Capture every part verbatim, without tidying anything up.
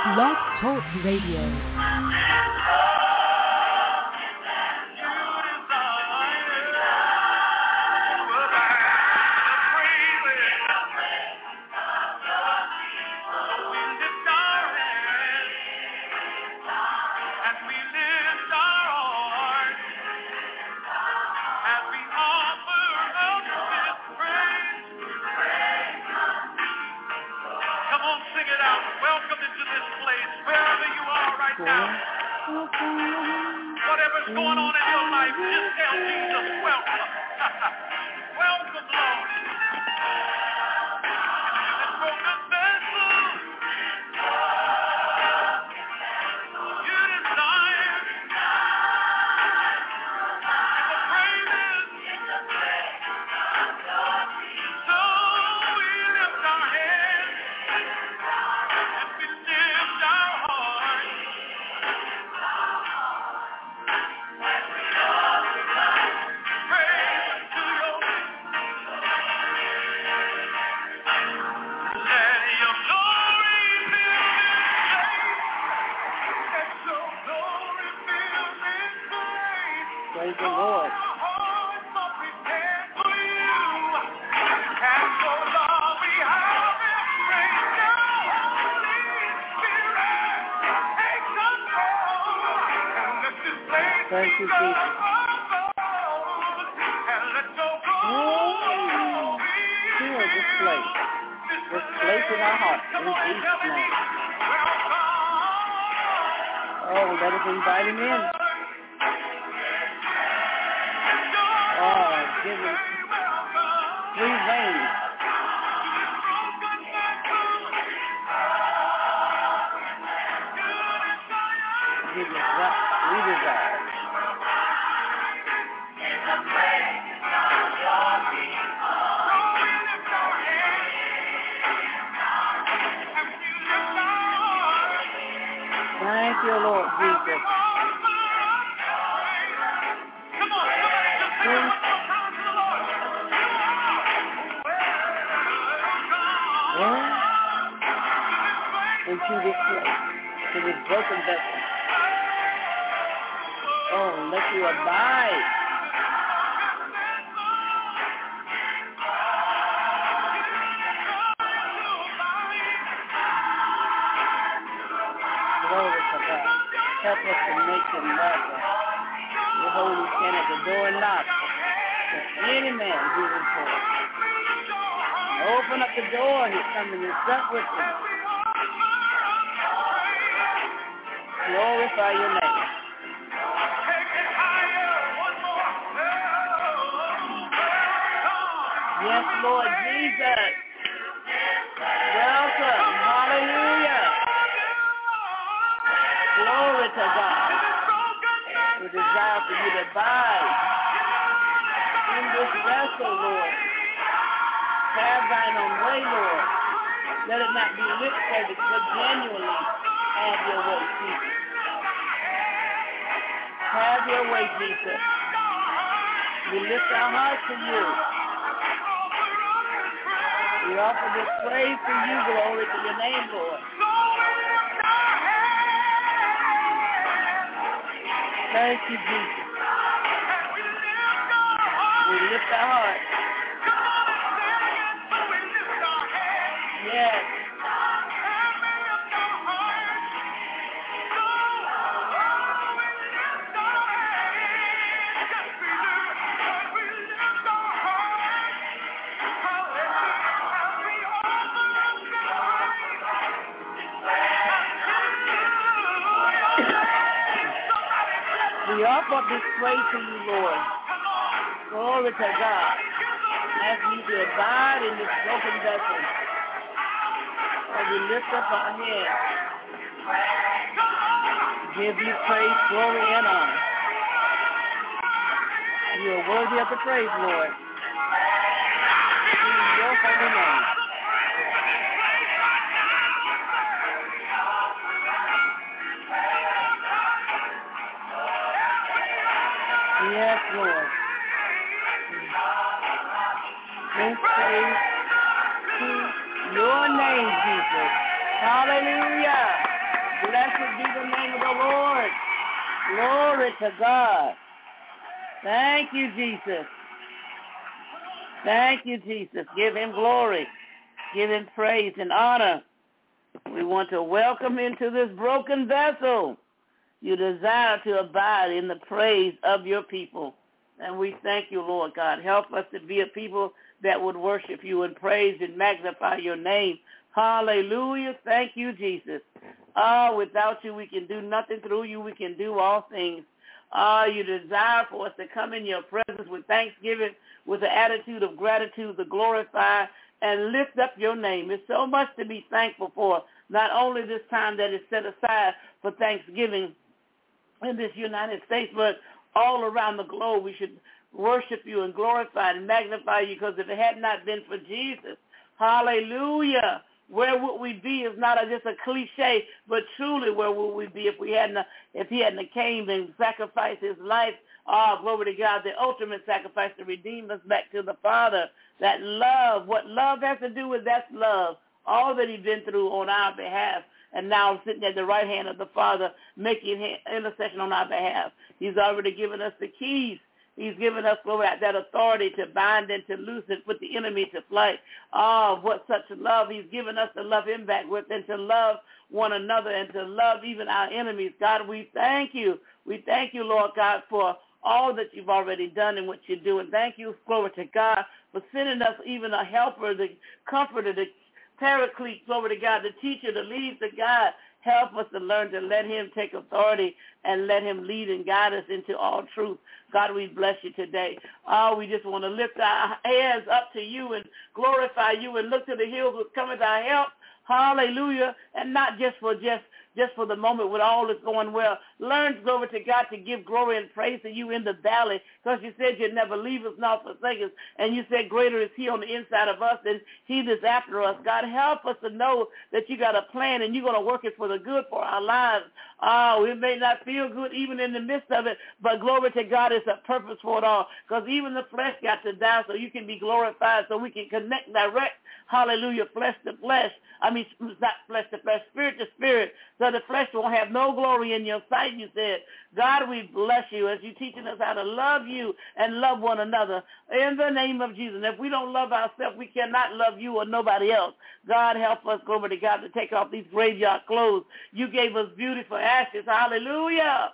Blog Talk Radio. Whatever's going on in your life, just tell Jesus, welcome. Welcome, Lord. This broken vessel, you desire in the praises. So we lift our hands and we lift our hearts. Praise the Lord. Thank you, Jesus. Oh, fill this place. This place in our hearts. In Jesus' name. Oh, let us invite him in. Oh, give him free reign. Give us what we desire. Thank you, Lord Jesus. Please. Oh, into this place, to this broken vessel. Oh, let you abide. Glory to God. Help us to make him welcome. Behold, he stand at the door and knock. If any man hear his voice, open up the door and he's coming and sup with him. Glorify your name. Yes, Lord Jesus. Welcome. Hallelujah. Glory to God. We desire for you to abide in this vessel, Lord. Have thine own way, Lord. Let it not be lip service, but genuinely have your way, Jesus. Have your way, Jesus. We lift our hearts to you. We offer this praise to you, glory to your name, Lord. Thank you, Jesus. We lift our hearts. Yes. We offer up this praise to you, Lord. Glory to God. Ask you to abide in this broken vessel. As we lift up our hands, give you praise, glory, and honor. You are worthy of the praise, Lord. In your holy name. Yes, Lord. We praise to your name, Jesus. Hallelujah. Blessed be the name of the Lord. Glory to God. Thank you, Jesus. Thank you, Jesus. Give him glory. Give him praise and honor. We want to welcome into this broken vessel. You desire to abide in the praise of your people. And we thank you, Lord God. Help us to be a people that would worship you and praise and magnify your name. Hallelujah. Thank you, Jesus. Ah, oh, without you, we can do nothing. Through you, we can do all things. Ah, oh, you desire for us to come in your presence with thanksgiving, with an attitude of gratitude to glorify and lift up your name. There's so much to be thankful for, not only this time that is set aside for Thanksgiving in this United States, but all around the globe. We should worship you and glorify and magnify you, because if it had not been for Jesus, hallelujah, where would we be? It's not a, just a cliche, but truly where would we be if we hadn't, if he hadn't came and sacrificed his life? Oh, glory to God, the ultimate sacrifice to redeem us back to the Father. That love, what love has to do with, that's love. All that he's been through on our behalf, and now sitting at the right hand of the Father, making intercession on our behalf. He's already given us the keys. He's given us, glory, that authority to bind and to loose and put the enemy to flight. Oh, what such love. He's given us to love him back with and to love one another and to love even our enemies. God, we thank you. We thank you, Lord God, for all that you've already done and what you're doing. Thank you, glory to God, for sending us even a helper, the comforter, the paraclete, glory to God, the teacher, the lead, the guide. Help us to learn to let him take authority and let him lead and guide us into all truth. God, we bless you today. Oh, we just want to lift our hands up to you and glorify you and look to the hills which cometh our help. Hallelujah. And not just for just just for the moment when all is going well. Learn, glory to God, to give glory and praise to you in the valley, because you said you'd never leave us nor forsake us, and you said greater is he on the inside of us than he that's after us. God, help us to know that you got a plan and you're going to work it for the good for our lives. Oh, it may not feel good even in the midst of it, but glory to God, it's a purpose for it all, because even the flesh got to die so you can be glorified, so we can connect direct, hallelujah, flesh to flesh. I mean, not flesh to flesh, spirit to spirit, so the flesh won't have no glory in your sight, you said. God, we bless you as you're teaching us how to love you and love one another in the name of Jesus. And if we don't love ourselves, we cannot love you or nobody else. God, help us, glory to God, to take off these graveyard clothes. You gave us beautiful ashes. Hallelujah.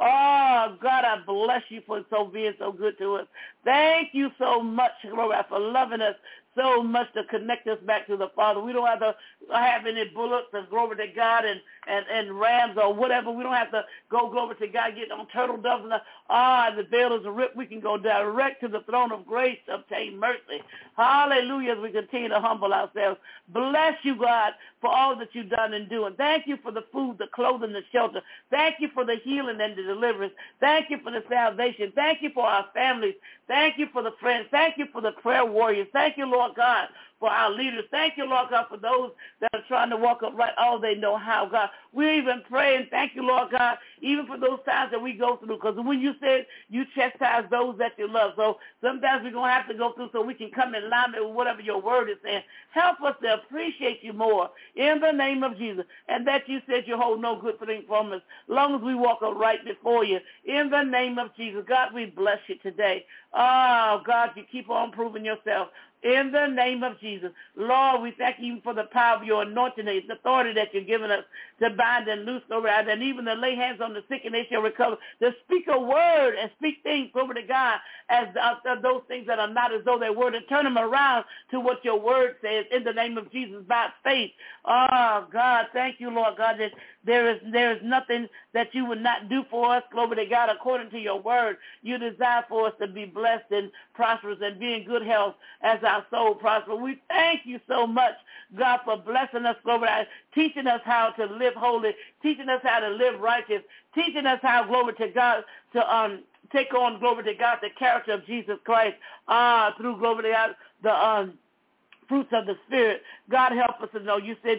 Oh, God, I bless you for so being so good to us. Thank you so much, glory, for loving us so much to connect us back to the Father. We don't have to have any bullets and glory to God and, and, and rams or whatever. We don't have to go, glory to God, get on turtle doves and ah, the veil is ripped. We can go direct to the throne of grace to obtain mercy. Hallelujah, as we continue to humble ourselves. Bless you, God, for all that you've done and doing. Thank you for the food, the clothing, the shelter. Thank you for the healing and the deliverance. Thank you for the salvation. Thank you for our families. Thank you for the friends. Thank you for the prayer warriors. Thank you, Lord God, for our leaders. Thank you, Lord God, for those that are trying to walk upright all they know how, God. We even pray and thank you, Lord God, even for those times that we go through, because when you said you chastise those that you love, so sometimes we're going to have to go through so we can come in alignment with whatever your word is saying. Help us to appreciate you more in the name of Jesus, and that you said you hold no good thing from us, as long as we walk upright before you. In the name of Jesus, God, we bless you today. Oh, God, you keep on proving yourself. In the name of Jesus. Lord, we thank you for the power of your anointing, the authority that you've given us to bind and loose around, and even to lay hands on the sick and they shall recover, to speak a word and speak things over to God as uh, those things that are not as though they were, to turn them around to what your word says in the name of Jesus by faith. Oh, God, thank you, Lord God, that there is there is nothing that you would not do for us, glory to God, according to your word. You desire for us to be blessed and prosperous and be in good health as our soul prospers. We thank you so much, God, for blessing us, glory to God, teaching us how to live holy, teaching us how to live righteous, teaching us how, glory to God, to um take on, glory to God, the character of Jesus Christ, uh, through, glory to God, the um fruits of the Spirit. God, help us to know. You said you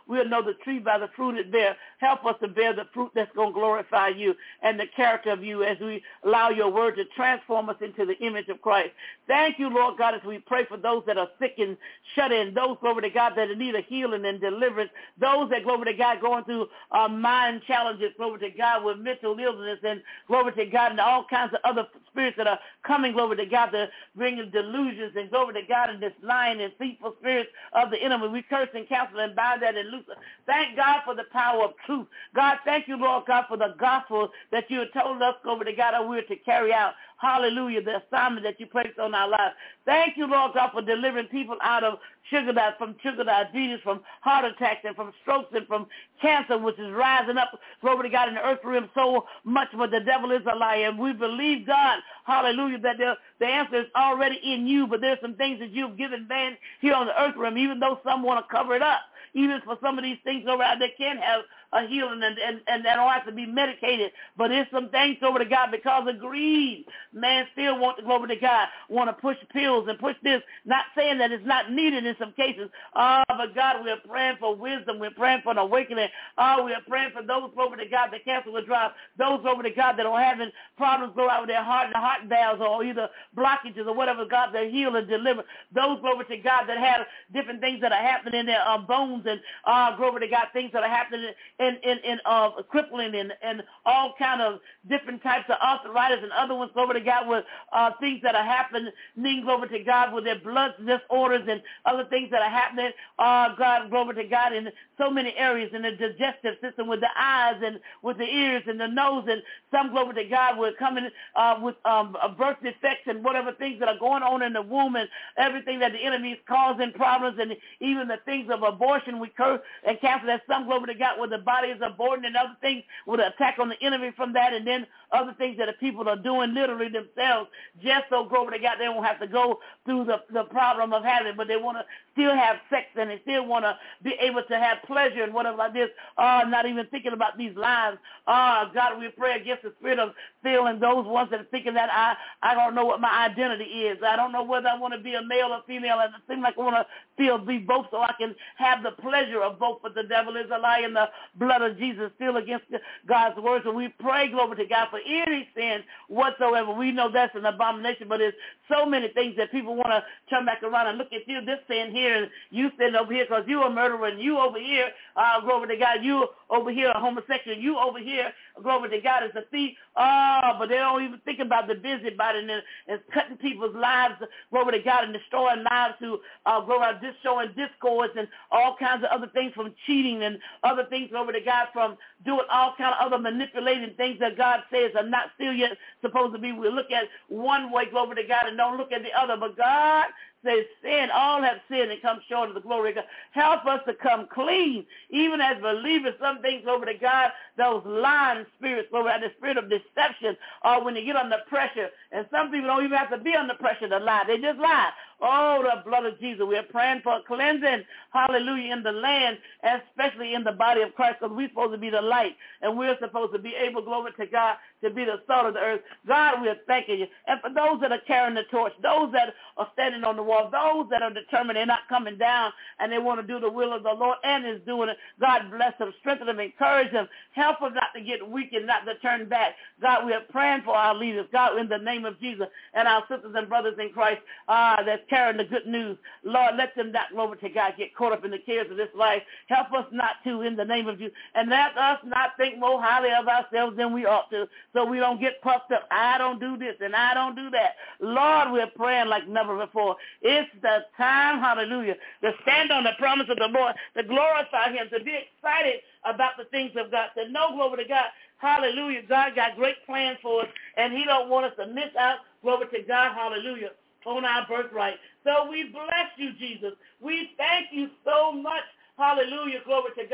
we'll know the tree by the fruit it bears. Help us to bear the fruit that's going to glorify you and the character of you as we allow your word to transform us into the image of Christ. Thank you, Lord God, as we pray for those that are sick and shut in, those, glory to God, that need a healing and deliverance, those that, glory to God, going through uh, mind challenges, glory to God, with mental illness and, glory to God, and all kinds of other spirits that are coming, glory to God, to bring delusions and, glory to God, and this lying and deceitful spirits of the enemy. We curse and cancel and bind that and loose. Thank God for the power of truth. God, thank you, Lord God, for the gospel that you have told us, glory to God, that we're to carry out. Hallelujah, the assignment that you placed on our lives. Thank you, Lord God, for delivering people out of sugar di- from sugar diabetes, from heart attacks, and from strokes, and from cancer, which is rising up, glory to God, in the earth realm so much, but the devil is a liar. And we believe, God, hallelujah, that the, the answer is already in you, but there's some things that you've given man here on the earth realm, even though some want to cover it up. Even for some of these things over there, they can have a healing and, and, and they don't have to be medicated. But there's some things over to God because of greed. Man still want to go over to God, want to push pills and push this, not saying that it's not needed in some cases. Oh, but God, we're praying for wisdom. We're praying for an awakening. Oh, we're praying for those over to God that cancer will drop, those over to God that are having problems go out with their heart and the heart valves or either blockages or whatever, God, that heal and deliver. Those over to God that have different things that are happening in their uh, bones and uh, glory to God, things that are happening in, in, in uh, crippling and, and all kind of different types of arthritis and other ones, glory to God, with uh, things that are happening, glory to God, with their blood disorders and other things that are happening, uh, God, glory to God, in so many areas, in the digestive system, with the eyes and with the ears and the nose, and some, glory to God, will come in uh, with um, birth defects and whatever things that are going on in the womb and everything that the enemy is causing problems, and even the things of abortion, we curse and cancel that. Some, glory to God, where the body is aborting and other things with an attack on the enemy from that, and then other things that the people are doing literally themselves just so, glory to God, they won't have to go through the, the problem of having it, but they want to still have sex and they still want to be able to have pleasure and whatever like this, uh, not even thinking about these lives. Uh, God, we pray against the spirit of feeling those ones that are thinking that I, I don't know what my identity is. I don't know whether I want to be a male or female, and it seems like I want to feel be both so I can have the pleasure of both, but the devil is a lie, and the blood of Jesus still against God's word. So we pray, glory to God, for any sin whatsoever. We know that's an abomination, but there's so many things that people want to turn back around and look at you, this sin here, and you sitting over here because you a murderer, and you over here, uh, glory to God, you over here a homosexual, you over here, glory to God, is a thief. Oh, but they don't even think about the busybody and, and cutting people's lives, glory to God, and destroying lives who, uh, glory to God, showing discords and all kinds of other things, from cheating and other things, glory to God, from doing all kind of other manipulating things that God says are not still yet supposed to be. We look at one way, glory to God, and don't look at the other. But God says sin, all have sinned and come short of the glory of God. Help us to come clean, even as believers. Some things, over to God, those lying spirits, over the spirit of deception, or when you get under pressure, and some people don't even have to be under pressure to lie. They just lie. Oh, the blood of Jesus. We're praying for cleansing, hallelujah, in the land, especially in the body of Christ, because we're supposed to be the light, and we're supposed to be able, glory to God, to be the salt of the earth. God, we're thanking you. And for those that are carrying the torch, those that are standing on the wall, those that are determined they're not coming down and they want to do the will of the Lord and is doing it, God bless them, strengthen them, encourage them, help them not to get weak and not to turn back. God, we are praying for our leaders, God, in the name of Jesus, and our sisters and brothers in Christ uh, that's carrying the good news. Lord, let them not, glory to God, get caught up in the cares of this life. Help us not to, in the name of Jesus, and let us not think more highly of ourselves than we ought to, so we don't get puffed up. I don't do this and I don't do that. Lord, we're praying like never before. It's the time, hallelujah, to stand on the promise of the Lord, to glorify him, to be excited about the things of God, to know, glory to God, hallelujah, God got great plans for us, and he don't want us to miss out, glory to God, hallelujah, on our birthright. So we bless you, Jesus. We thank you so much, hallelujah, glory to God,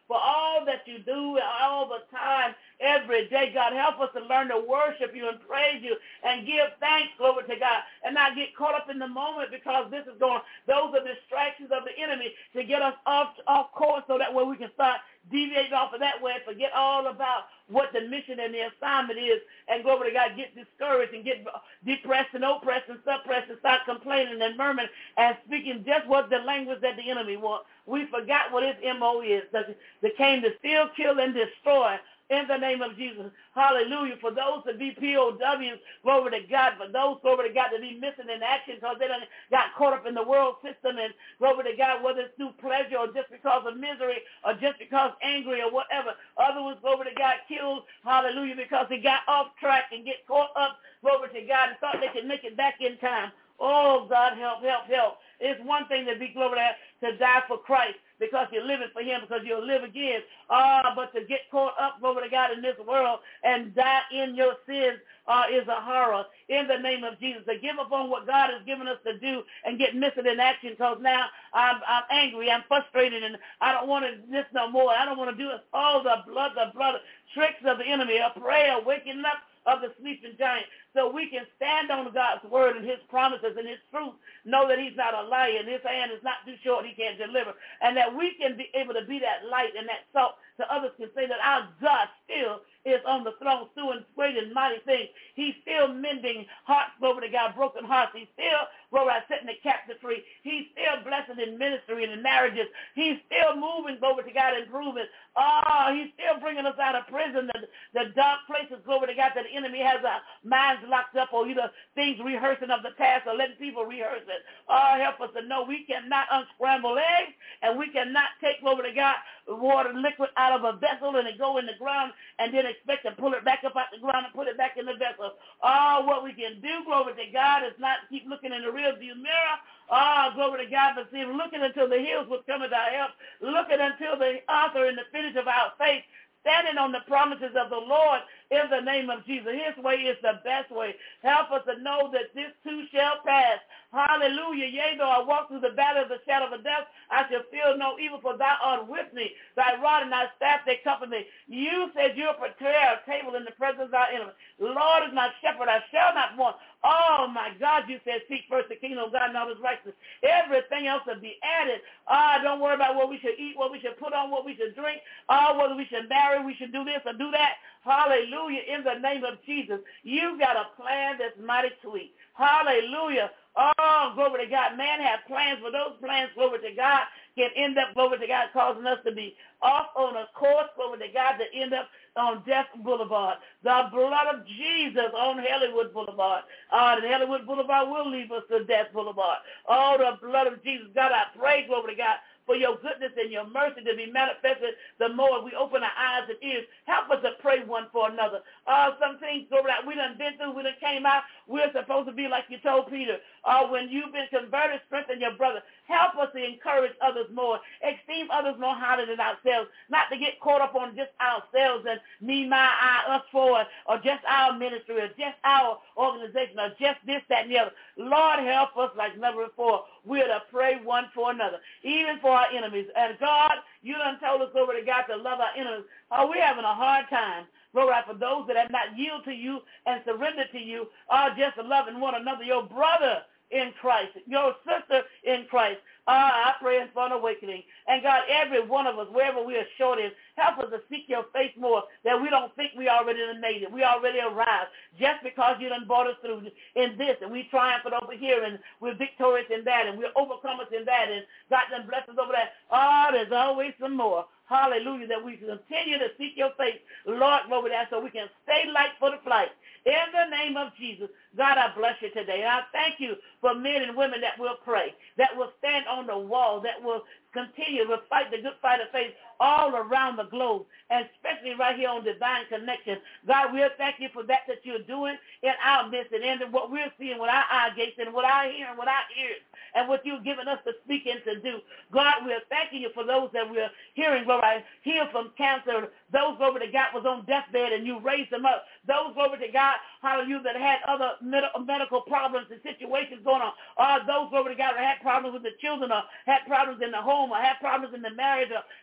for all that you do all the time, every day. God, help us to learn to worship you and praise you and give thanks, glory to God, and not get caught up in the moment, because this is going, those are distractions of the enemy to get us off, off course, so that way we can start deviating off of that way and forget all about what the mission and the assignment is, and glory to God, get discouraged and get depressed and oppressed and suppressed and start complaining and murmuring and speaking just what the language that the enemy wants. We forgot what his M O is. They came to steal, kill, and destroy. In the name of Jesus, hallelujah. For those that be P O Ws, glory to God. For those, glory to God, that be missing in action because they done got caught up in the world system, and glory to God, whether it's through pleasure or just because of misery or just because angry or whatever. Other ones, glory to God, killed, hallelujah, because they got off track and get caught up, glory to God, and thought they could make it back in time. Oh, God, help, help, help. It's one thing to be, glory to God, to die for Christ, because you're living for him, because you'll live again. Ah, but to get caught up, glory to God, in this world and die in your sins uh, is a horror. In the name of Jesus, to give up on what God has given us to do and get missing in action, because now I'm, I'm angry, I'm frustrated, and I don't want to this no more. I don't want to do it. Oh, the blood, the blood, tricks of the enemy, a prayer, waking up of the sleeping giant, so we can stand on God's word and his promises and his truth, know that he's not a liar and his hand is not too short, he can't deliver, and that we can be able to be that light and that salt, so others can say that our God still is on the throne, doing great and mighty things. He's still mending hearts, glory to God, broken hearts. He's still, glory to God, setting the captive free. He's still blessing in ministry and in marriages. He's still moving, glory to God, improving. Oh, he's still bringing us out of prison, the, the dark places, glory to God, that the enemy has our minds locked up, or either things rehearsing of the past or letting people rehearse it. Oh, help us to know we cannot unscramble eggs, and we cannot take, glory to God, water, liquid out of a vessel and it go in the ground and then expect to pull it back up out the ground and put it back in the vessel. Oh, what we can do, glory to God, is not keep looking in the rearview mirror. Oh, glory to God, but see, looking until the hills would come at our help, looking until the author and the finish of our faith, standing on the promises of the Lord in the name of Jesus. His way is the best way. Help us to know that this too shall pass. Hallelujah. Yea, though I walk through the valley of the shadow of death, I shall feel no evil, for thou art with me. Thy rod and thy staff, they comfort me. You said you'll prepare a table in the presence of our enemies. Lord is my shepherd, I shall not want. Oh, my God, you said seek first the kingdom of God and all his righteousness. Everything else will be added. Ah, don't worry about what we should eat, what we should put on, what we should drink, ah, whether we should marry, we should do this or do that. Hallelujah, in the name of Jesus. You've got a plan that's mighty sweet. Hallelujah. Oh, glory to God. Man have plans, but those plans, glory to God, can end up, glory to God, causing us to be off on a course, glory to God, to end up on Death Boulevard. The blood of Jesus on Hollywood Boulevard. Uh, the Hollywood Boulevard will lead us to Death Boulevard. Oh, the blood of Jesus. God, I pray, glory to God, for your goodness and your mercy to be manifested the more we open our eyes and ears. Help us to pray one for another. Uh, some things, glory to God, we done been through, we done came out. We're supposed to be like you told Peter. Uh, when you've been converted, strengthen your brother. Help us to encourage others more. Esteem others more higher than ourselves. Not to get caught up on just ourselves and me, my, I, us, for, or just our ministry, or just our organization, or just this, that, and the other. Lord, help us like never before. We're to pray one for another, even for our enemies. And God, you done told us, glory to God, to love our enemies. Oh, we're having a hard time, glory, for those that have not yielded to you and surrendered to you, are just loving one another, your brother in Christ, your sister in Christ. Uh, I pray for an awakening. And God, every one of us, wherever we are short in, help us to seek your face more, that we don't think we already made it. We already arrived just because you done brought us through in this, and we triumphed over here, and we're victorious in that, and we're overcomers in that, and God done blessed us over that. Oh, there's always some more. Hallelujah, that we continue to seek your face, Lord, over that, so we can stay light for the flight. In the name of Jesus, God, I bless you today. And I thank you for men and women that will pray, that will stand on the wall, that will continue to fight the good fight of faith all around the globe, and especially right here on Divine Connection. God, we'll thank you for that that you're doing in our midst and in what we're seeing with our eye gates and what I hear and what our ears and what you've given us to speak and to do. God, we're thanking you for those that we're hearing, glory, heal from cancer, those, glory to God, was on deathbed and you raised them up. Those, glory to God, hallelujah, that had other med- medical problems and situations going on. Uh, those, glory to God, that had problems with the children or had problems in the home or had problems in the marriage or had problems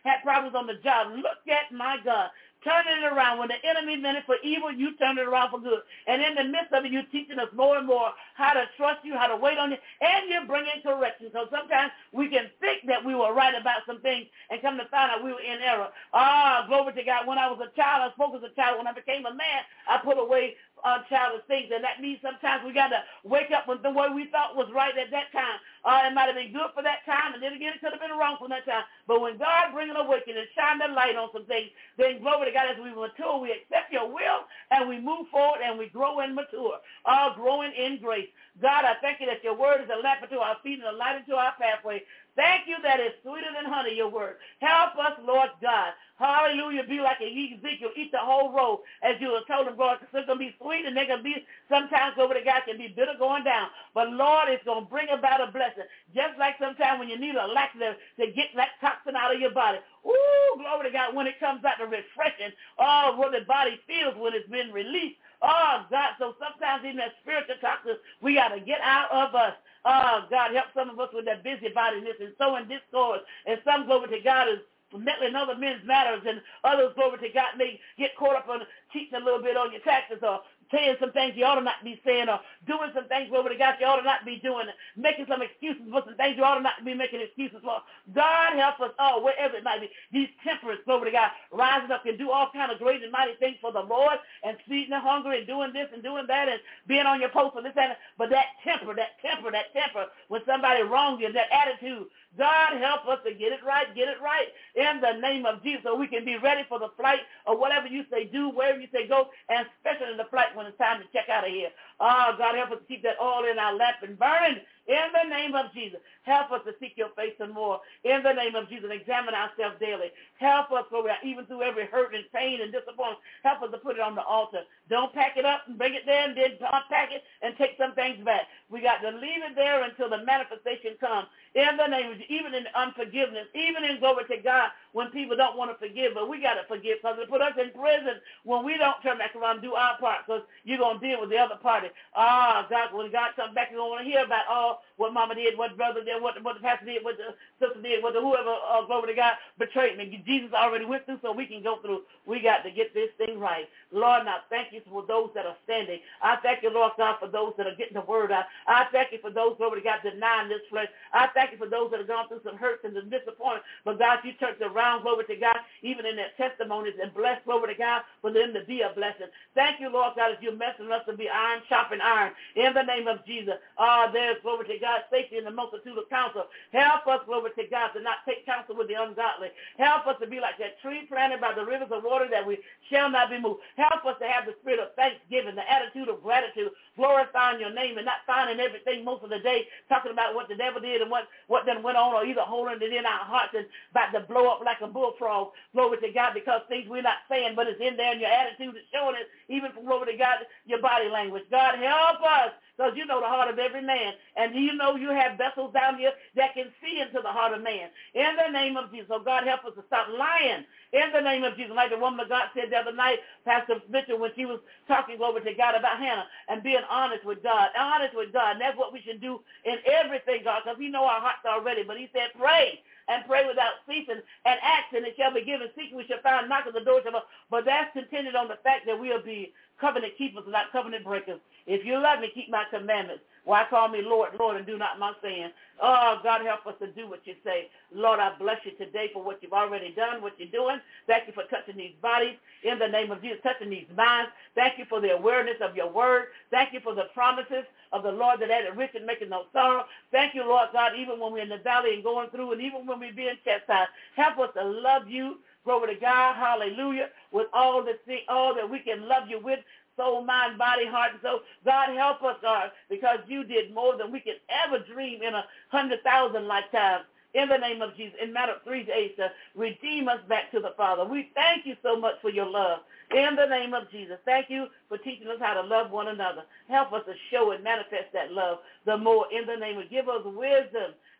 problems on the job. Look at my God. Turn it around. When the enemy meant it for evil, you turn it around for good. And in the midst of it, you're teaching us more and more how to trust you, how to wait on you, and you're bringing correction. So sometimes we can think that we were right about some things and come to find out we were in error. Ah, glory to God. When I was a child, I spoke as a child. When I became a man, I put away uh, childish things. And that means sometimes we got to wake up with the way we thought was right at that time. Uh, it might have been good for that time, and then again, it could have been wrong for that time. But when God brings an awakening and shine the light on some things, then glory to God, as we mature, we accept your will, and we move forward, and we grow and mature, all growing in grace. God, I thank you that your word is a lamp unto our feet and a light unto our pathway. Thank you that it's sweeter than honey, your word. Help us, Lord God. Hallelujah. Be like Ezekiel. Eat the whole roll, as you have told them, God, because it's going to be sweet, and they're going to be, sometimes over the God can be bitter going down. But, Lord, it's going to bring about a blessing. Just like sometimes when you need a laxative to get that toxin out of your body. Ooh, glory to God, when it comes out, the refreshing, oh, what the body feels when it's been released. Oh, God, so sometimes even that spiritual toxins, we got to get out of us. Oh, God, help some of us with that busybodiness and sowing discord. And some, glory to God, is meddling other men's matters, and others, glory to God, may get caught up on teaching a little bit on your taxes or saying some things you ought to not be saying, or doing some things, glory to God, you ought to not be doing, making some excuses for some things you ought to not be making excuses for. God help us all, wherever it might be. These temperance, glory to God, rising up and do all kind of great and mighty things for the Lord, and feeding the hungry and doing this and doing that and being on your post for this and that. But that temper, that temper, that temper, when somebody wrongs you, that attitude, God help us to get it right, get it right in the name of Jesus, so we can be ready for the flight or whatever you say do, wherever you say go, and especially in the flight when it's time to check out of here. Oh, God, help us to keep that oil in our lamp and burning in the name of Jesus. Help us to seek your face and more in the name of Jesus and examine ourselves daily. Help us, Lord, even through every hurt and pain and disappointment. Help us to put it on the altar. Don't pack it up and bring it there and then unpack it and take some things back. We got to leave it there until the manifestation comes in the name of Jesus, even in unforgiveness, even in glory to God when people don't want to forgive. But we got to forgive because they put us in prison when we don't turn back around and do our part, because you're going to deal with the other party. Ah, God, when God comes back, you're going to want to hear about all what mama did, what brother did, what, what the pastor did, what the sister did, what the whoever, uh, glory to God, betrayed me. Jesus already went through, so we can go through. We got to get this thing right. Lord, now thank you for those that are standing. I thank you, Lord God, for those that are getting the word out. I thank you for those, glory to God, denying this flesh. I thank you for those that have gone through some hurts and some disappointment. But God, you turned around, glory to God, even in their testimonies, and bless, glory to God, for them to be a blessing. Thank you, Lord God, as you're messing us to be iron, sharpen iron. In the name of Jesus. Ah, uh, there's, glory to God, safety in the multitude of counsel. Help us, glory to God, to not take counsel with the ungodly. Help us to be like that tree planted by the rivers of water that we shall not be moved. Help us to have the spirit of thanksgiving, the attitude of gratitude, glorifying your name and not finding everything most of the day talking about what the devil did and what, what then went on, or either holding it in our hearts and about to blow up like a bullfrog. Glory to God, because things we're not saying, but it's in there, and your attitude is showing it, even from, glory to God, your body language. God, help us, because you know the heart of every man, and you know you have vessels down here that can see into the heart of man. In the name of Jesus. So God, help us to stop lying. In the name of Jesus. Like the woman of God said the other night, Pastor Mitchell, when she was talking, glory to God, about Hannah and being honest with God. Honest with God. And that's what we should do in everything, God, because we know our hearts already. But he said, pray. And pray without ceasing, and ask, and it shall be given. Seek, we shall find. Knock at the door shall open. But that's contingent on the fact that we'll be covenant keepers and not covenant breakers. If you love me, keep my commandments. Why call me Lord, Lord, and do not my sin? Oh, God, help us to do what you say. Lord, I bless you today for what you've already done, what you're doing. Thank you for touching these bodies in the name of Jesus, touching these minds. Thank you for the awareness of your word. Thank you for the promises of the Lord that added rich and making no sorrow. Thank you, Lord God, even when we're in the valley and going through, and even when we're being chastised. Help us to love you, glory to God, hallelujah, with all the thing, all that we can love you with. Soul, mind, body, heart, and soul. God, help us, God, because you did more than we could ever dream in a hundred thousand lifetimes. In the name of Jesus, in a matter of three days, to redeem us back to the Father. We thank you so much for your love. In the name of Jesus, thank you for teaching us how to love one another. Help us to show and manifest that love the more in the name of, give us wisdom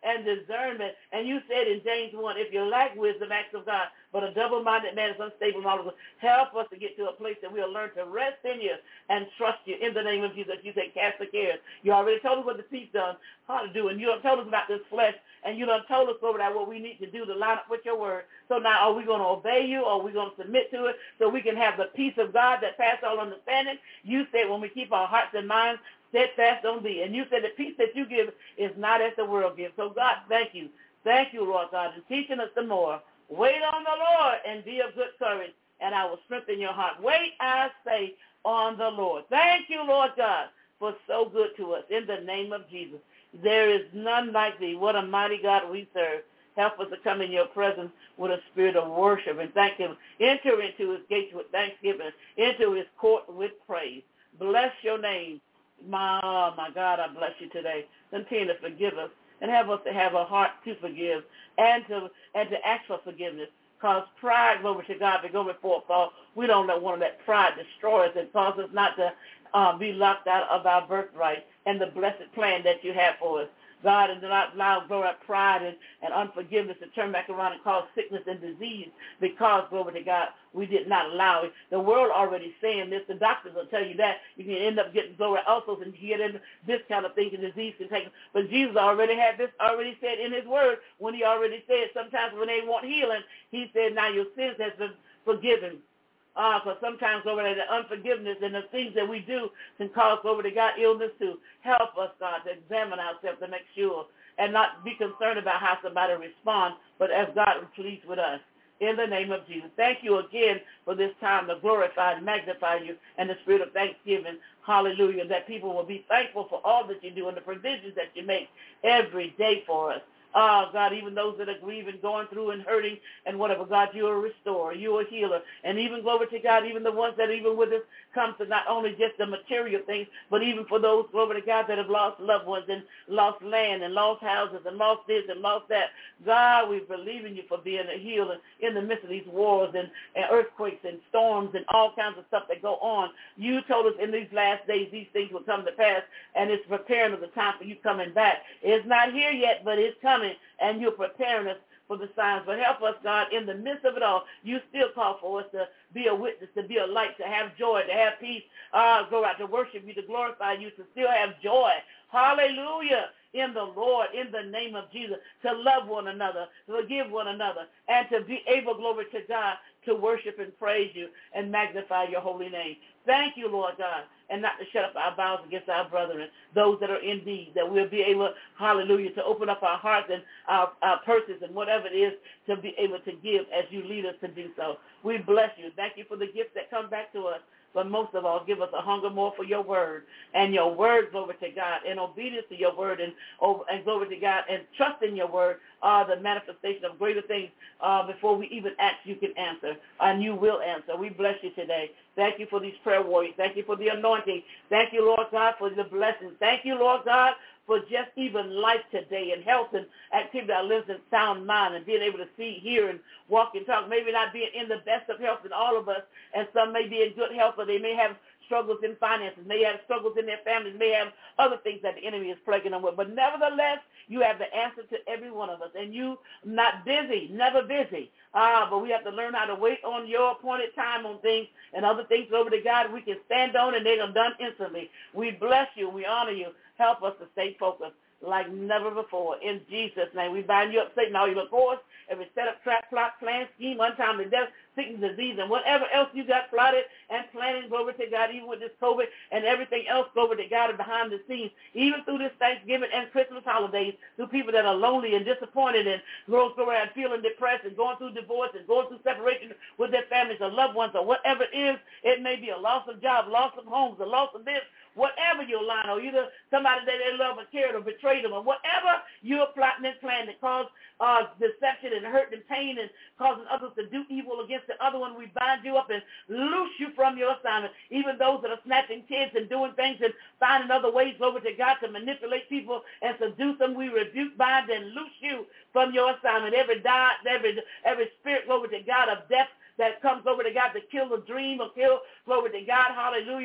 and discernment. And you said in James one, if you lack wisdom, ask of God, but a double-minded man is unstable in all of us. Help us to get to a place that we'll learn to rest in you and trust you in the name of Jesus. You say cast the cares. You already told us what the thief done, how to do, and you have told us about this flesh, and you done told us over that what we need to do to line up with your word. So now are we going to obey you, or are we going to submit to it so we can have the peace of God that passes all understanding? You said when we keep our hearts and minds steadfast on thee, and you said the peace that you give is not as the world gives. So God, thank you. Thank you, Lord God, in teaching us the more. Wait on the Lord and be of good courage, and I will strengthen your heart. Wait, I say, on the Lord. Thank you, Lord God, for so good to us. In the name of Jesus, there is none like thee. What a mighty God we serve. Help us to come in your presence with a spirit of worship and thank him. Enter into his gates with thanksgiving, into his court with praise. Bless your name. My, oh my God, I bless you today. Continue to forgive us and have us to have a heart to forgive and to and to ask for forgiveness. Cause pride, glory to God, to go before fall. We don't let one of that pride destroy us and cause us not to uh, be locked out of our birthright and the blessed plan that you have for us. God, and do not allow, glory, pride and, and unforgiveness to turn back around and cause sickness and disease because, glory to God, we did not allow it. The world already saying this. The doctors will tell you that. You can end up getting, glory, ulcers and get into this kind of thing and disease can take. But Jesus already had this already said in his word when he already said sometimes when they want healing, he said, now your sins has been forgiven. Uh, because sometimes over there, the unforgiveness and the things that we do can cause over to God illness to help us, God, to examine ourselves to make sure and not be concerned about how somebody responds, but as God is pleased with us. In the name of Jesus. Thank you again for this time to glorify and magnify you and the spirit of thanksgiving. Hallelujah. That people will be thankful for all that you do and the provisions that you make every day for us. Oh, God, even those that are grieving, going through and hurting and whatever, God, you are a restorer. You are a healer. And even, glory to God, even the ones that even with us come to not only just the material things, but even for those, glory to God, that have lost loved ones and lost land and lost houses and lost this and lost that. God, we believe in you for being a healer in the midst of these wars and, and earthquakes and storms and all kinds of stuff that go on. You told us in these last days these things will come to pass, and it's preparing of the time for you coming back. It's not here yet, but it's coming. And you're preparing us for the signs. But help us, God, in the midst of it all. You still call for us to be a witness, to be a light, to have joy, to have peace, uh, go out to worship you, to glorify you, to still have joy. Hallelujah. In the Lord, in the name of Jesus, to love one another, to forgive one another, and to be able, glory to God, to worship and praise you and magnify your holy name. Thank you, Lord God, and not to shut up our mouths against our brethren, those that are in need, that we'll be able, hallelujah, to open up our hearts and our, our purses and whatever it is to be able to give as you lead us to do so. We bless you. Thank you for the gifts that come back to us. But most of all, give us a hunger more for your word and your word, glory to God, and obedience to your word and, and glory to God, and trust in your word, uh, the manifestation of greater things uh, before we even ask, you can answer, and you will answer. We bless you today. Thank you for these prayer warriors. Thank you for the anointing. Thank you, Lord God, for the blessings. Thank you, Lord God, for just even life today and health and activity. I live in sound mind and being able to see, hear, and walk and talk. Maybe not being in the best of health in all of us, and some may be in good health, but they may have struggles in finances, may have struggles in their families, may have other things that the enemy is plaguing them with. But nevertheless, you have the answer to every one of us, and you not busy, never busy. Ah, but we have to learn how to wait on your appointed time on things and other things over to God we can stand on, and they're done instantly. We bless you. We honor you. Help us to stay focused like never before. In Jesus' name, we bind you up, Satan, all your course, every set up, trap, plot, plan, scheme, untimely death, sickness, disease, and whatever else you got plotted and planning, glory to God, even with this COVID and everything else, glory to God, and behind the scenes, even through this Thanksgiving and Christmas holidays, through people that are lonely and disappointed and glory and feeling depressed and going through divorce and going through separation with their families or loved ones or whatever it is. It may be a loss of job, loss of homes, a loss of this, whatever your line, or either somebody that they love or cared or betrayed them, or whatever you're plotting and planning that cause uh, deception and hurt and pain and causing others to do evil against the other one, we bind you up and loose you from your assignment. Even those that are snatching kids and doing things and finding other ways over to God to manipulate people and seduce them, we rebuke, bind, and loose you from your assignment. Every die, every every spirit, glory to God, of death that comes over to God to kill the dream or kill, glory to God, hallelujah,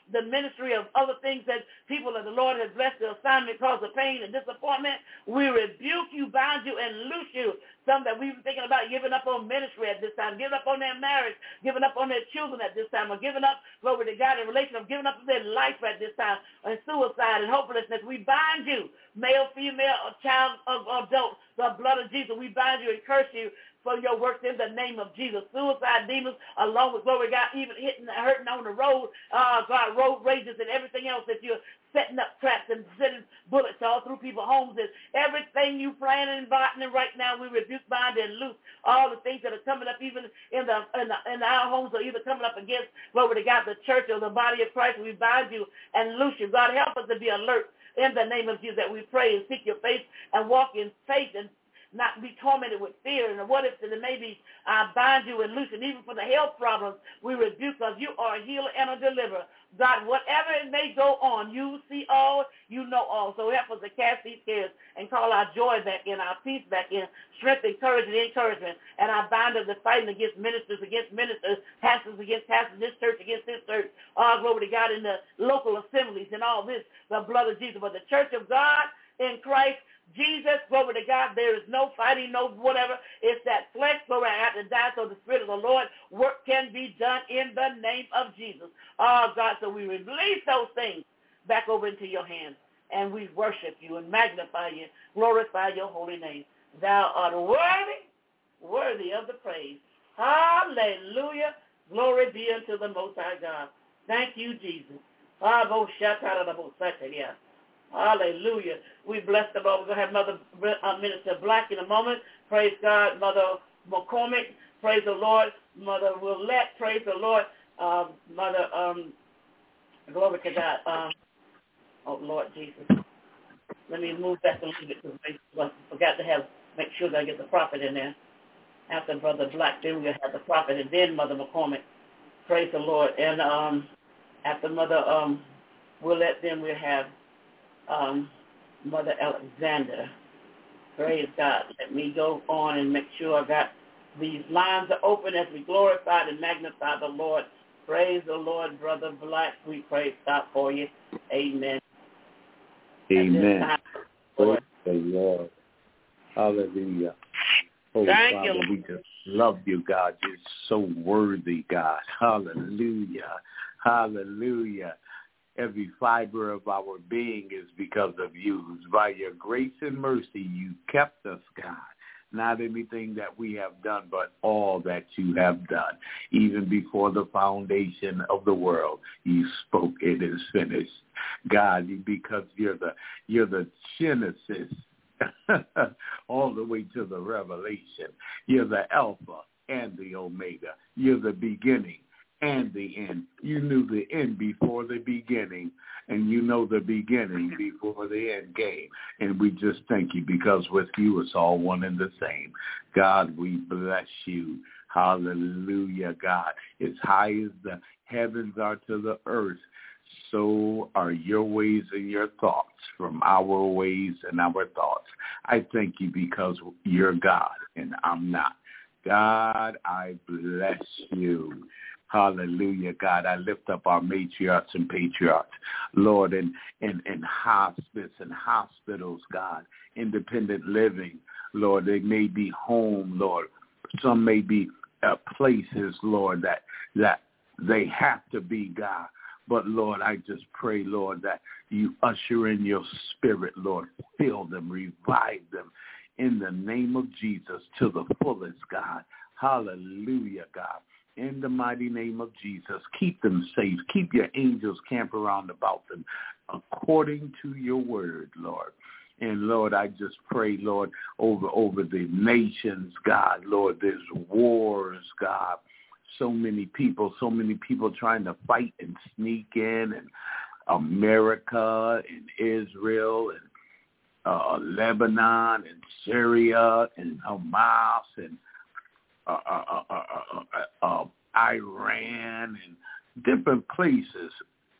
the ministry of other things that people of the Lord has blessed the assignment cause of pain and disappointment. We rebuke you, bind you, and loose you. Some that we've been thinking about giving up on ministry at this time, giving up on their marriage, giving up on their children at this time, or giving up, glory to God, in relationship, giving up their life at this time, and suicide and hopelessness. We bind you, male, female, or child, or, or adult, the blood of Jesus. We bind you and curse you for your works in the name of Jesus. Suicide demons, along with, glory to God, even hitting, hurting on the road, uh, God, road rages and everything else that you're setting up traps and sending bullets all through people's homes. And everything you planning and inviting right now, we rebuke, bind, and loose all the things that are coming up even in the in, the, in our homes, or either coming up against, glory to God, the church or the body of Christ. We bind you and loose you. God, help us to be alert in the name of Jesus, that we pray and seek your face and walk in faith and not be tormented with fear. And what if that maybe I bind you and loose, and even for the health problems, we rebuke, because you are a healer and a deliverer. God, whatever it may go on, you see all, you know all. So help us to cast these cares and call our joy back in, our peace back in, strength, courage, and encouragement. And I bind up the fighting against ministers, against ministers, pastors against pastors, this church against this church, all glory to God, in the local assemblies and all this, the blood of Jesus. But the church of God in Christ Jesus, glory to God, there is no fighting, no whatever. It's that flesh, glory, I have to die so the Spirit of the Lord work can be done in the name of Jesus. Oh, God, so we release those things back over into your hands, and we worship you and magnify you, glorify your holy name. Thou art worthy, worthy of the praise. Hallelujah. Glory be unto the Most High God. Thank you, Jesus. Hallelujah. We bless the Lord. We're going to have Mother uh, Minister Black in a moment. Praise God. Mother McCormick. Praise the Lord. Mother Willette. Praise the Lord. Uh, Mother, um, glory to God. Um, oh, Lord Jesus. Let me move back a little bit because I forgot to have, make sure that I get the prophet in there. After Brother Black, then we'll have the prophet, and then Mother McCormick. Praise the Lord. And um, after Mother um, Willette, then we'll have Um, Mother Alexander. Praise God. Let me go on and make sure I got these lines are open as we glorify and magnify the Lord. Praise the Lord, Brother Black. We praise God for you. Amen. Amen. Praise the Lord. Hallelujah. Oh, Thank Father, you. we just love you, God. You're so worthy, God. Hallelujah. Hallelujah. Every fiber of our being is because of you. By your grace and mercy, you kept us, God. Not anything that we have done, but all that you have done. Even before the foundation of the world, you spoke, it is finished. God, because you're the you're the Genesis all the way to the Revelation. You're the Alpha and the Omega. You're the beginning and the end. You knew the end before the beginning, and you know the beginning before the end came. And we just thank you, because with you it's all one and the same. God, we bless you. Hallelujah, God. As high as the heavens are to the earth, so are your ways and your thoughts from our ways and our thoughts. I thank you because you're God and I'm not. God, I bless you. Hallelujah, God. I lift up our matriarchs and patriarchs, Lord, in, in, in hospice and hospitals, God, independent living, Lord. They may be home, Lord. Some may be uh, places, Lord, that, that they have to be, God. But, Lord, I just pray, Lord, that you usher in your spirit, Lord. Fill them, revive them in the name of Jesus to the fullest, God. Hallelujah, God. In the mighty name of Jesus, keep them safe. Keep your angels camp around about them according to your word, Lord. And, Lord, I just pray, Lord, over, over the nations, God. Lord, there's wars, God. So many people, so many people trying to fight and sneak in, and America and Israel and uh, Lebanon and Syria and Hamas and uh, uh, uh, uh, uh, uh, Iran and different places,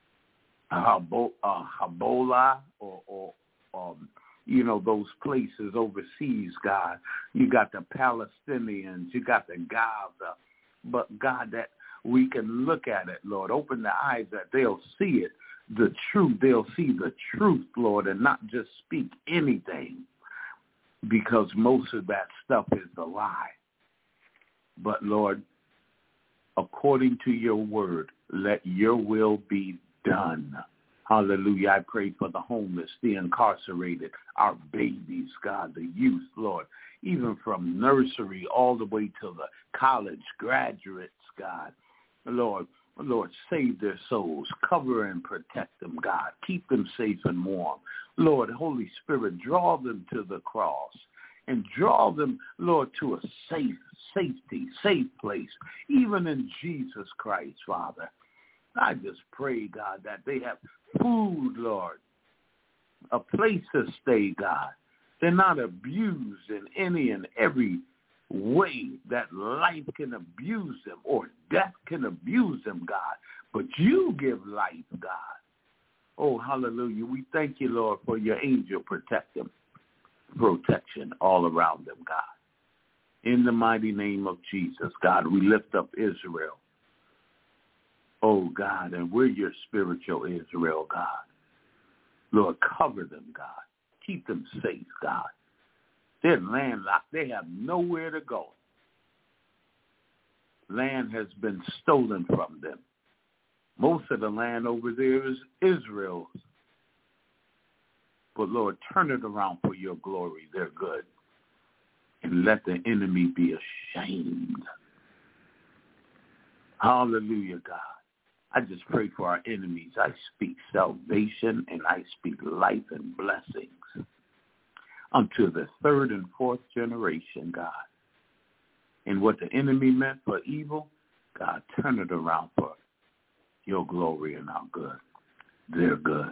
Habo- uh, Hezbollah or, or um, you know, those places overseas, God. You got the Palestinians, you got the Gaza. But, God, that we can look at it, Lord. Open the eyes that they'll see it, the truth. They'll see the truth, Lord, and not just speak anything, because most of that stuff is a lie. But, Lord, according to your word, let your will be done. Hallelujah. I pray for the homeless, the incarcerated, our babies, God, the youth, Lord, even from nursery all the way to the college graduates, God. Lord, Lord, save their souls. Cover and protect them, God. Keep them safe and warm. Lord, Holy Spirit, draw them to the cross and draw them, Lord, to a safe, safety, safe place, even in Jesus Christ, Father. I just pray, God, that they have food, Lord, a place to stay, God. They're not abused in any and every way that life can abuse them or death can abuse them, God. But you give life, God. Oh, hallelujah. We thank you, Lord, for your angel protect them, protection all around them, God. In the mighty name of Jesus, God, we lift up Israel. Oh, God, and we're your spiritual Israel, God. Lord, cover them, God. Keep them safe, God. They're landlocked. They have nowhere to go. Land has been stolen from them. Most of the land over there is Israel's. But, Lord, turn it around for your glory. They're good. And let the enemy be ashamed. Hallelujah, God. I just pray for our enemies. I speak salvation and I speak life and blessings unto the third and fourth generation, God. And what the enemy meant for evil, God, turn it around for your glory and our good. They're good.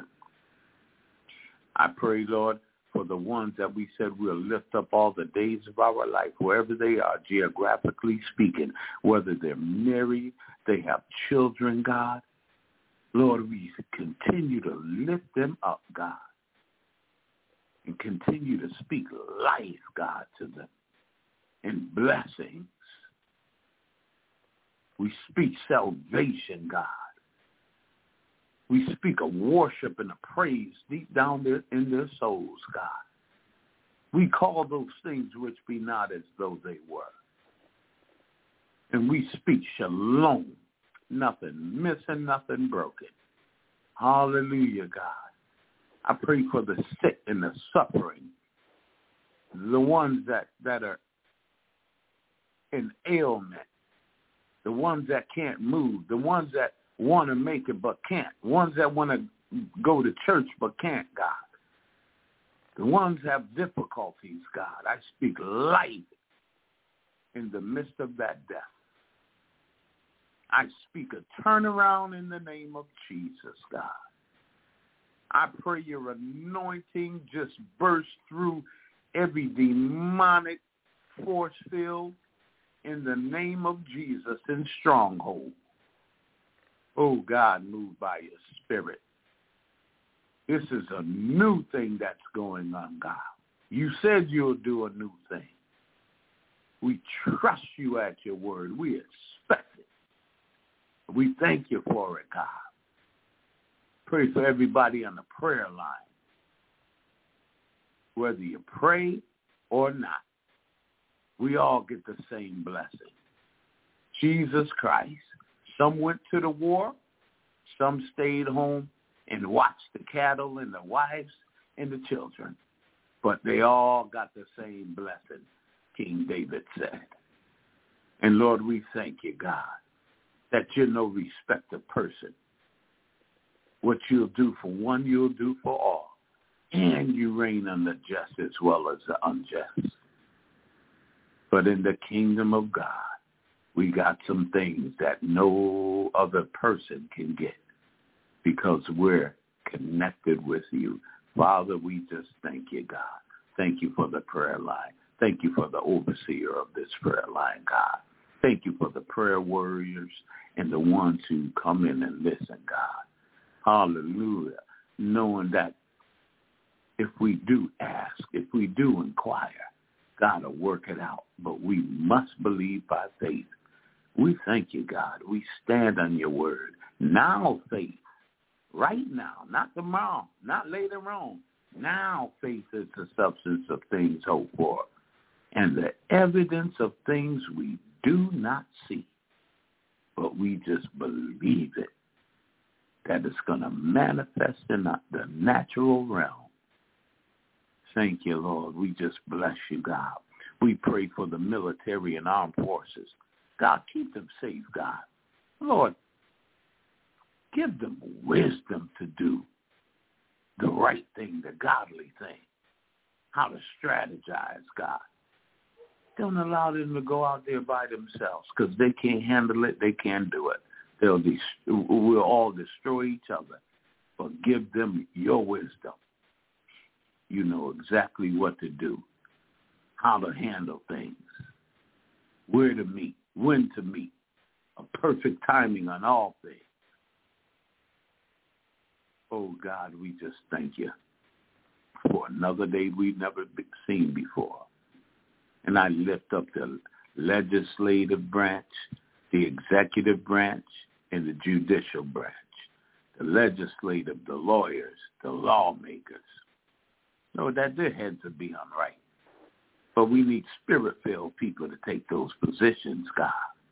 I pray, Lord, for the ones that we said we'll lift up all the days of our life, wherever they are, geographically speaking, whether they're married, they have children, God. Lord, we continue to lift them up, God, and continue to speak life, God, to them and blessings. We speak salvation, God. We speak a worship and a praise deep down there in their souls, God. We call those things which be not as though they were. And we speak shalom, nothing missing, nothing broken. Hallelujah, God. I pray for the sick and the suffering, the ones that, that are in ailment, the ones that can't move, the ones that want to make it but can't, ones that want to go to church but can't, God. The ones that have difficulties, God. I speak life in the midst of that death. I speak a turnaround in the name of Jesus, God. I pray your anointing just burst through every demonic force field in the name of Jesus in stronghold. Oh, God, move by your spirit. This is a new thing that's going on, God. You said you'll do a new thing. We trust you at your word. We expect it. We thank you for it, God. Pray for everybody on the prayer line. Whether you pray or not, we all get the same blessing. Jesus Christ. Some went to the war. Some stayed home and watched the cattle and the wives and the children. But they all got the same blessing, King David said. And Lord, we thank you, God, that you're no respecter person. What you'll do for one, you'll do for all. And you reign on the just as well as the unjust. But in the kingdom of God, we got some things that no other person can get because we're connected with you. Father, we just thank you, God. Thank you for the prayer line. Thank you for the overseer of this prayer line, God. Thank you for the prayer warriors and the ones who come in and listen, God. Hallelujah. Knowing that if we do ask, if we do inquire, God will work it out. But we must believe by faith. We thank you, God. We stand on your word. Now faith, right now, not tomorrow, not later on. Now faith is the substance of things hoped for and the evidence of things we do not see. But we just believe it, that it's going to manifest in the natural realm. Thank you, Lord. We just bless you, God. We pray for the military and armed forces. God, keep them safe, God. Lord, give them wisdom to do the right thing, the godly thing, how to strategize, God. Don't allow them to go out there by themselves because they can't handle it. They can't do it. They'll be, we'll all destroy each other. But give them your wisdom. You know exactly what to do, how to handle things, where to meet, when to meet, a perfect timing on all things. Oh, God, we just thank you for another day we've never seen before. And I lift up the legislative branch, the executive branch, and the judicial branch, the legislative, the lawyers, the lawmakers. Know that their heads will be unright. But we need spirit-filled people to take those positions, God.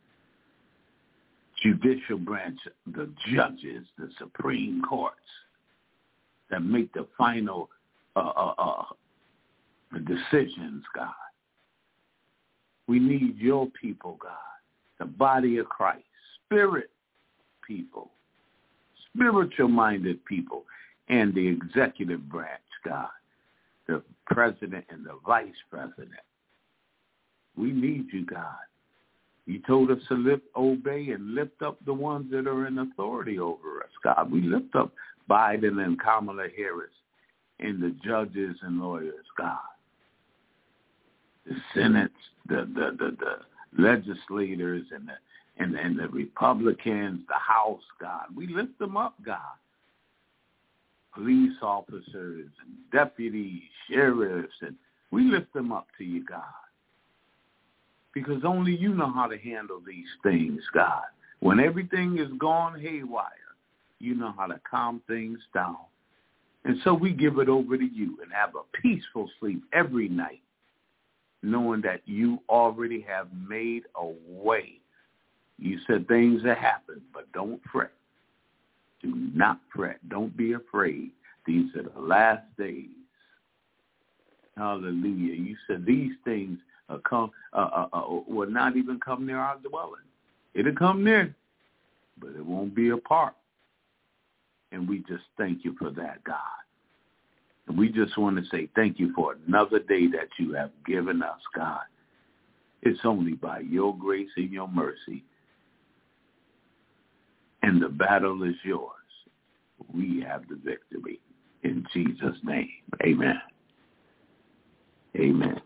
Judicial branch, the judges, the Supreme Courts that make the final uh, uh, uh, decisions, God. We need your people, God, the body of Christ, spirit people, spiritual-minded people, and the executive branch, God, the president and the vice president. We need you, God. You told us to lift, obey, and lift up the ones that are in authority over us, God. We lift up Biden and Kamala Harris and the judges and lawyers, God. The Senate, the the, the, the legislators and the, and, and the Republicans, the House, God. We lift them up, God. Police officers and deputies, sheriffs, and we lift them up to you, God. Because only you know how to handle these things, God. When everything is gone haywire, you know how to calm things down. And so we give it over to you and have a peaceful sleep every night, knowing that you already have made a way. You said things that happen, but don't fret. Do not fret. Don't be afraid. These are the last days. Hallelujah. You said these things uh, come uh, uh, uh, will not even come near our dwelling. It'll come near, but it won't be a part. And we just thank you for that, God. And we just want to say thank you for another day that you have given us, God. It's only by your grace and your mercy. And the battle is yours. We have the victory. In Jesus' name, amen. Amen.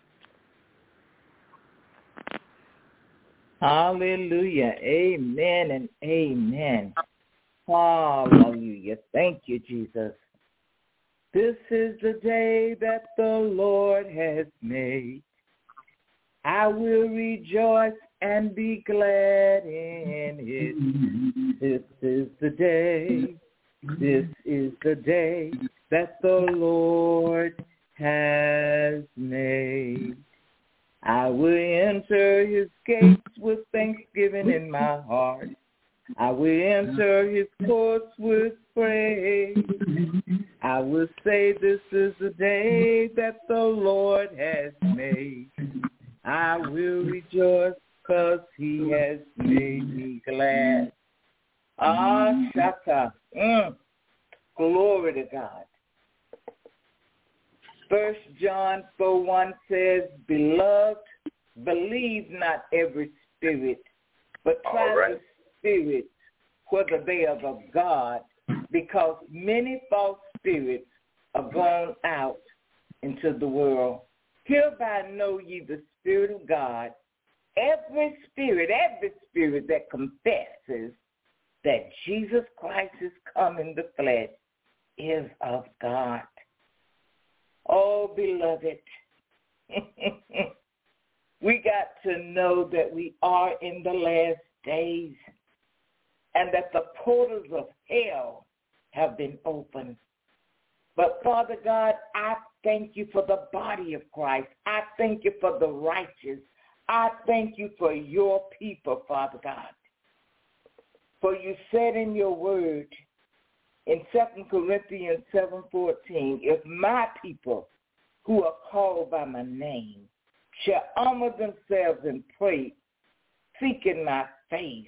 Hallelujah. Amen and amen. Hallelujah. Thank you, Jesus. This is the day that the Lord has made. I will rejoice and be glad in it. This is the day, this is the day that the Lord has made. I will enter his gates with thanksgiving in my heart. I will enter his courts with praise. I will say this is the day that the Lord has made. I will rejoice because he has made me glad. Ah, Shaka. Mm. Glory to God. First John four one says, Beloved, believe not every spirit, but try right. the spirits whether they are of God, because many false spirits are gone out into the world. Hereby know ye the Spirit of God. Every spirit, every spirit that confesses that Jesus Christ is come in the flesh is of God. Oh, beloved, We got to know that we are in the last days and that the portals of hell have been opened. But, Father God, I thank you for the body of Christ. I thank you for the righteous. I thank you for your people, Father God. For you said in your word in Second Corinthians seven fourteen, if my people who are called by my name shall humble themselves and pray, seeking my face,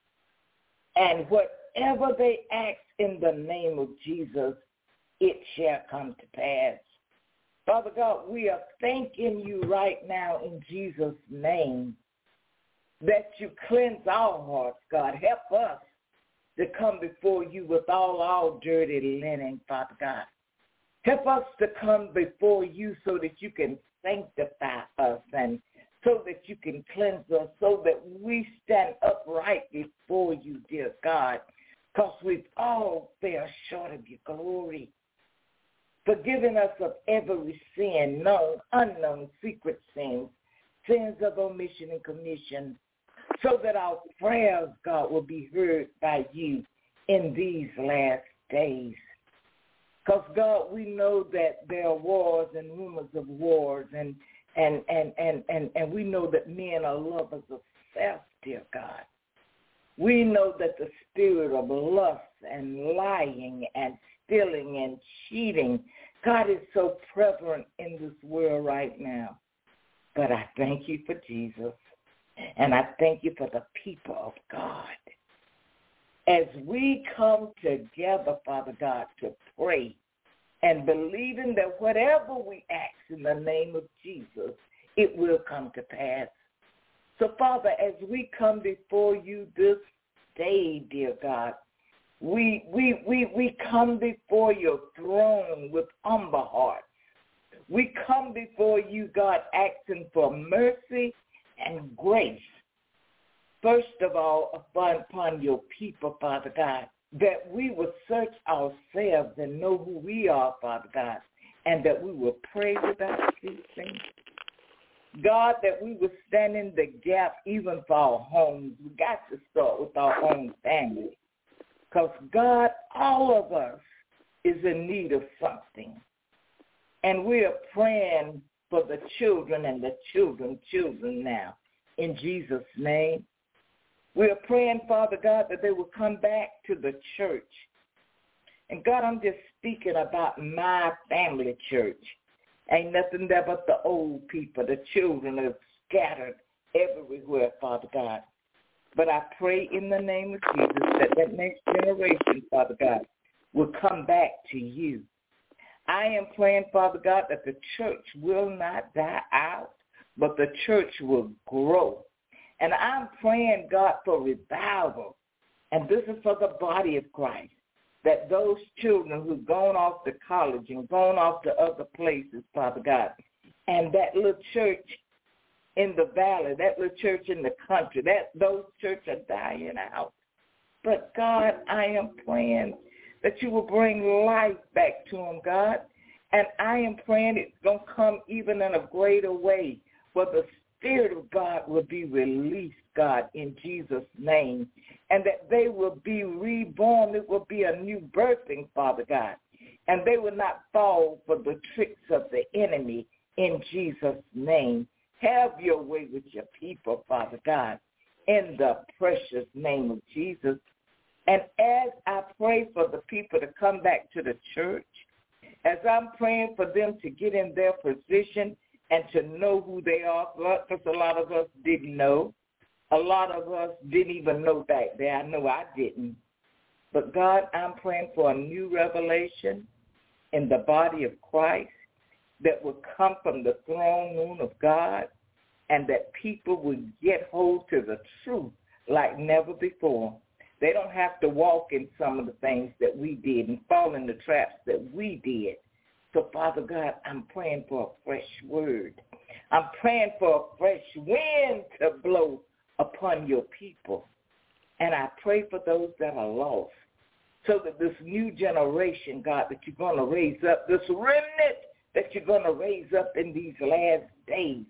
and whatever they ask in the name of Jesus, it shall come to pass. Father God, we are thanking you right now in Jesus' name that you cleanse our hearts, God. Help us to come before you with all our dirty linen, Father God. Help us to come before you so that you can sanctify us and so that you can cleanse us, so that we stand upright before you, dear God, because we've all fell short of your glory. Forgiving us of every sin, known, unknown, secret sins, sins of omission and commission, so that our prayers, God, will be heard by you in these last days. Because, God, we know that there are wars and rumors of wars, and and, and, and, and, and we know that men are lovers of self, dear God. We know that the spirit of lust and lying and stealing and cheating, God, is so prevalent in this world right now. But I thank you for Jesus, and I thank you for the people of God. As we come together, Father God, to pray and believing that whatever we ask in the name of Jesus, it will come to pass. So, Father, as we come before you this day, dear God, we we we we come before your throne with humble hearts. We come before you, God, asking for mercy and grace. First of all, upon, upon your people, Father God, that we will search ourselves and know who we are, Father God, and that we will pray without ceasing. God, that we will stand in the gap even for our homes. We got to start with our own family. Because, God, all of us is in need of something. And we are praying for the children and the children, children now, in Jesus' name. We are praying, Father God, that they will come back to the church. And, God, I'm just speaking about my family church. Ain't nothing there but the old people, the children are scattered everywhere, Father God. But I pray in the name of Jesus that that next generation, Father God, will come back to you. I am praying, Father God, that the church will not die out, but the church will grow. And I'm praying, God, for revival. And this is for the body of Christ, that those children who've gone off to college and gone off to other places, Father God, and that little church in the valley, that little church in the country, that those churches are dying out. But, God, I am praying that you will bring life back to them, God. And I am praying it's going to come even in a greater way, where the Spirit of God will be released, God, in Jesus' name, and that they will be reborn. It will be a new birthing, Father God, and they will not fall for the tricks of the enemy in Jesus' name. Have your way with your people, Father God, in the precious name of Jesus. And as I pray for the people to come back to the church, as I'm praying for them to get in their position and to know who they are, because a lot of us didn't know. A lot of us didn't even know back there. I know I didn't. But, God, I'm praying for a new revelation in the body of Christ that will come from the throne room of God, and that people will get hold to the truth like never before. They don't have to walk in some of the things that we did and fall in the traps that we did. So, Father God, I'm praying for a fresh word. I'm praying for a fresh wind to blow upon your people. And I pray for those that are lost, so that this new generation, God, that you're going to raise up, this remnant that you're going to raise up in these last days,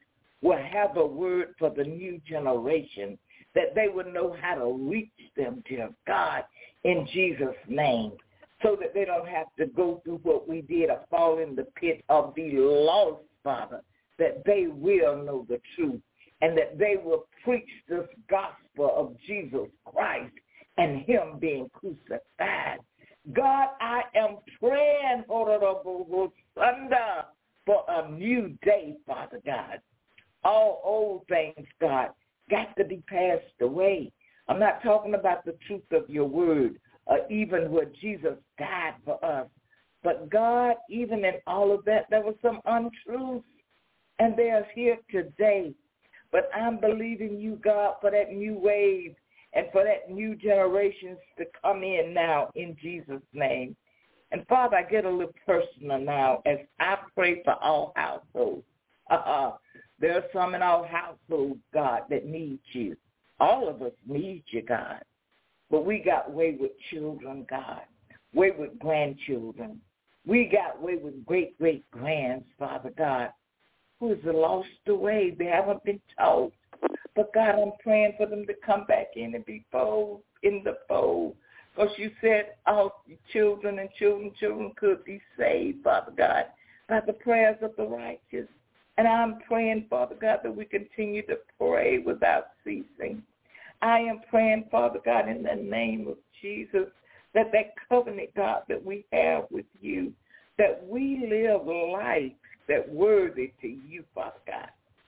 will have a word for the new generation, that they will know how to reach them, dear God, in Jesus' name, so that they don't have to go through what we did or fall in the pit of the lost, Father, that they will know the truth and that they will preach this gospel of Jesus Christ and him being crucified. God, I am praying for a new day, Father God. All old things, God, got to be passed away. I'm not talking about the truth of your word or even where Jesus died for us. But God, even in all of that, there was some untruths, and they're here today. But I'm believing you, God, for that new wave and for that new generations to come in now in Jesus' name. And, Father, I get a little personal now as I pray for all households. Uh-uh. There are some in our households, God, that need you. All of us need you, God. But we got wayward children, God, wayward grandchildren. We got wayward great-great-grands, Father God, who is lost away. They haven't been taught. But, God, I'm praying for them to come back in and be fold in the fold. Because you said all children and children, children could be saved, Father God, by the prayers of the righteous. And I'm praying, Father God, that we continue to pray without ceasing. I am praying, Father God, in the name of Jesus, that that covenant, God, that we have with you, that we live life that worthy to you, Father God.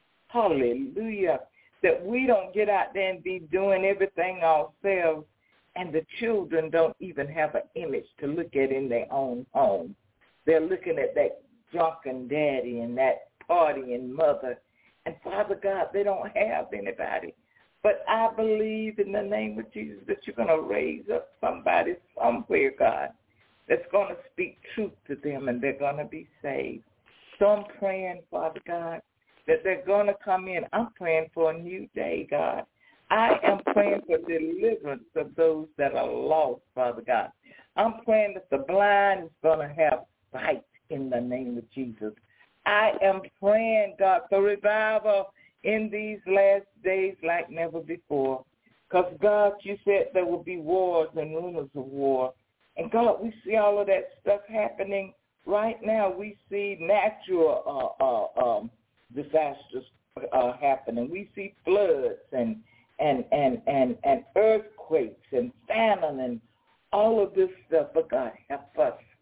Hallelujah. That we don't get out there and be doing everything ourselves, and the children don't even have an image to look at in their own home. They're looking at that drunken daddy and that partying mother. And, Father God, they don't have anybody. But I believe in the name of Jesus that you're going to raise up somebody somewhere, God, that's going to speak truth to them and they're going to be saved. So I'm praying, Father God, that they're going to come in. I'm praying for a new day, God. I am praying for deliverance of those that are lost, Father God. I'm praying that the blind is going to have sight in the name of Jesus. I am praying, God, for revival in these last days like never before. Because, God, you said there will be wars and rumors of war. And, God, we see all of that stuff happening right now. We see natural uh, uh, um, disasters uh, happening. We see floods and, and, and, and, and earthquakes and famine and all of this stuff. But, God, help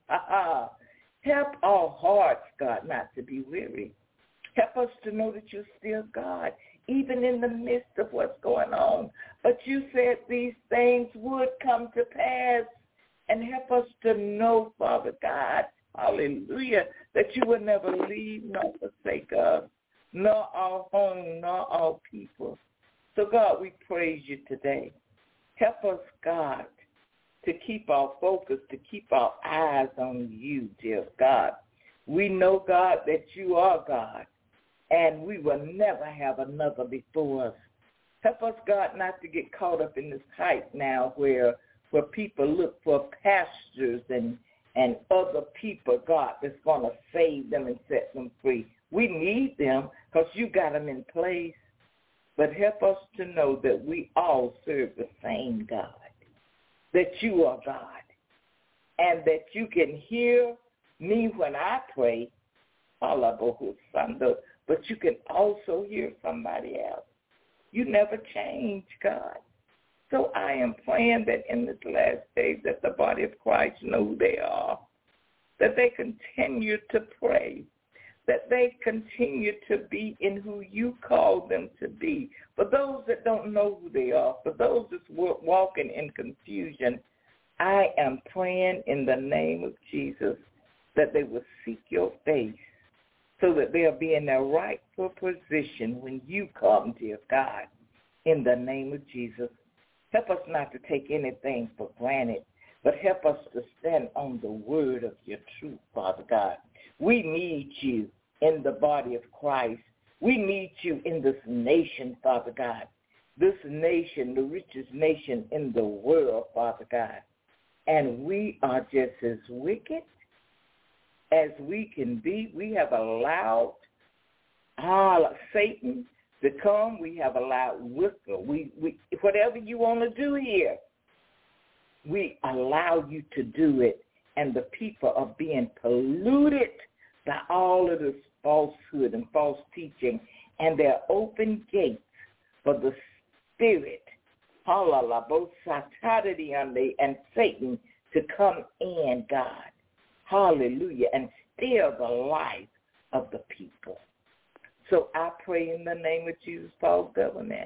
us. Help our hearts, God, not to be weary. Help us to know that you're still God, even in the midst of what's going on. But you said these things would come to pass. And help us to know, Father God, hallelujah, that you will never leave nor forsake us, nor our home, nor our people. So, God, we praise you today. Help us, God, to keep our focus, to keep our eyes on you, dear God. We know, God, that you are God, and we will never have another before us. Help us, God, not to get caught up in this hype now where where people look for pastors and, and other people, God, that's going to save them and set them free. We need them because you got them in place. But help us to know that we all serve the same God, that you are God, and that you can hear me when I pray, but you can also hear somebody else. You never change, God. So I am praying that in this last days that the body of Christ know who they are, that they continue to pray, that they continue to be in who you called them to be. For those that don't know who they are, for those that's walking in confusion, I am praying in the name of Jesus that they will seek your face so that they'll be in their rightful position when you come, dear God, in the name of Jesus. Help us not to take anything for granted, but help us to stand on the word of your truth, Father God. We need you in the body of Christ. We need you in this nation, Father God. This nation, the richest nation in the world, Father God. And we are just as wicked as we can be. We have allowed Ah, Satan to come, we have allowed wicker. We, we, whatever you want to do here, we allow you to do it, and the people are being polluted by all of this falsehood and false teaching, and there are open gates for the spirit, halala, both Saturday and Satan to come in, God, hallelujah, and steal the life of the people. So I pray in the name of Jesus for our government.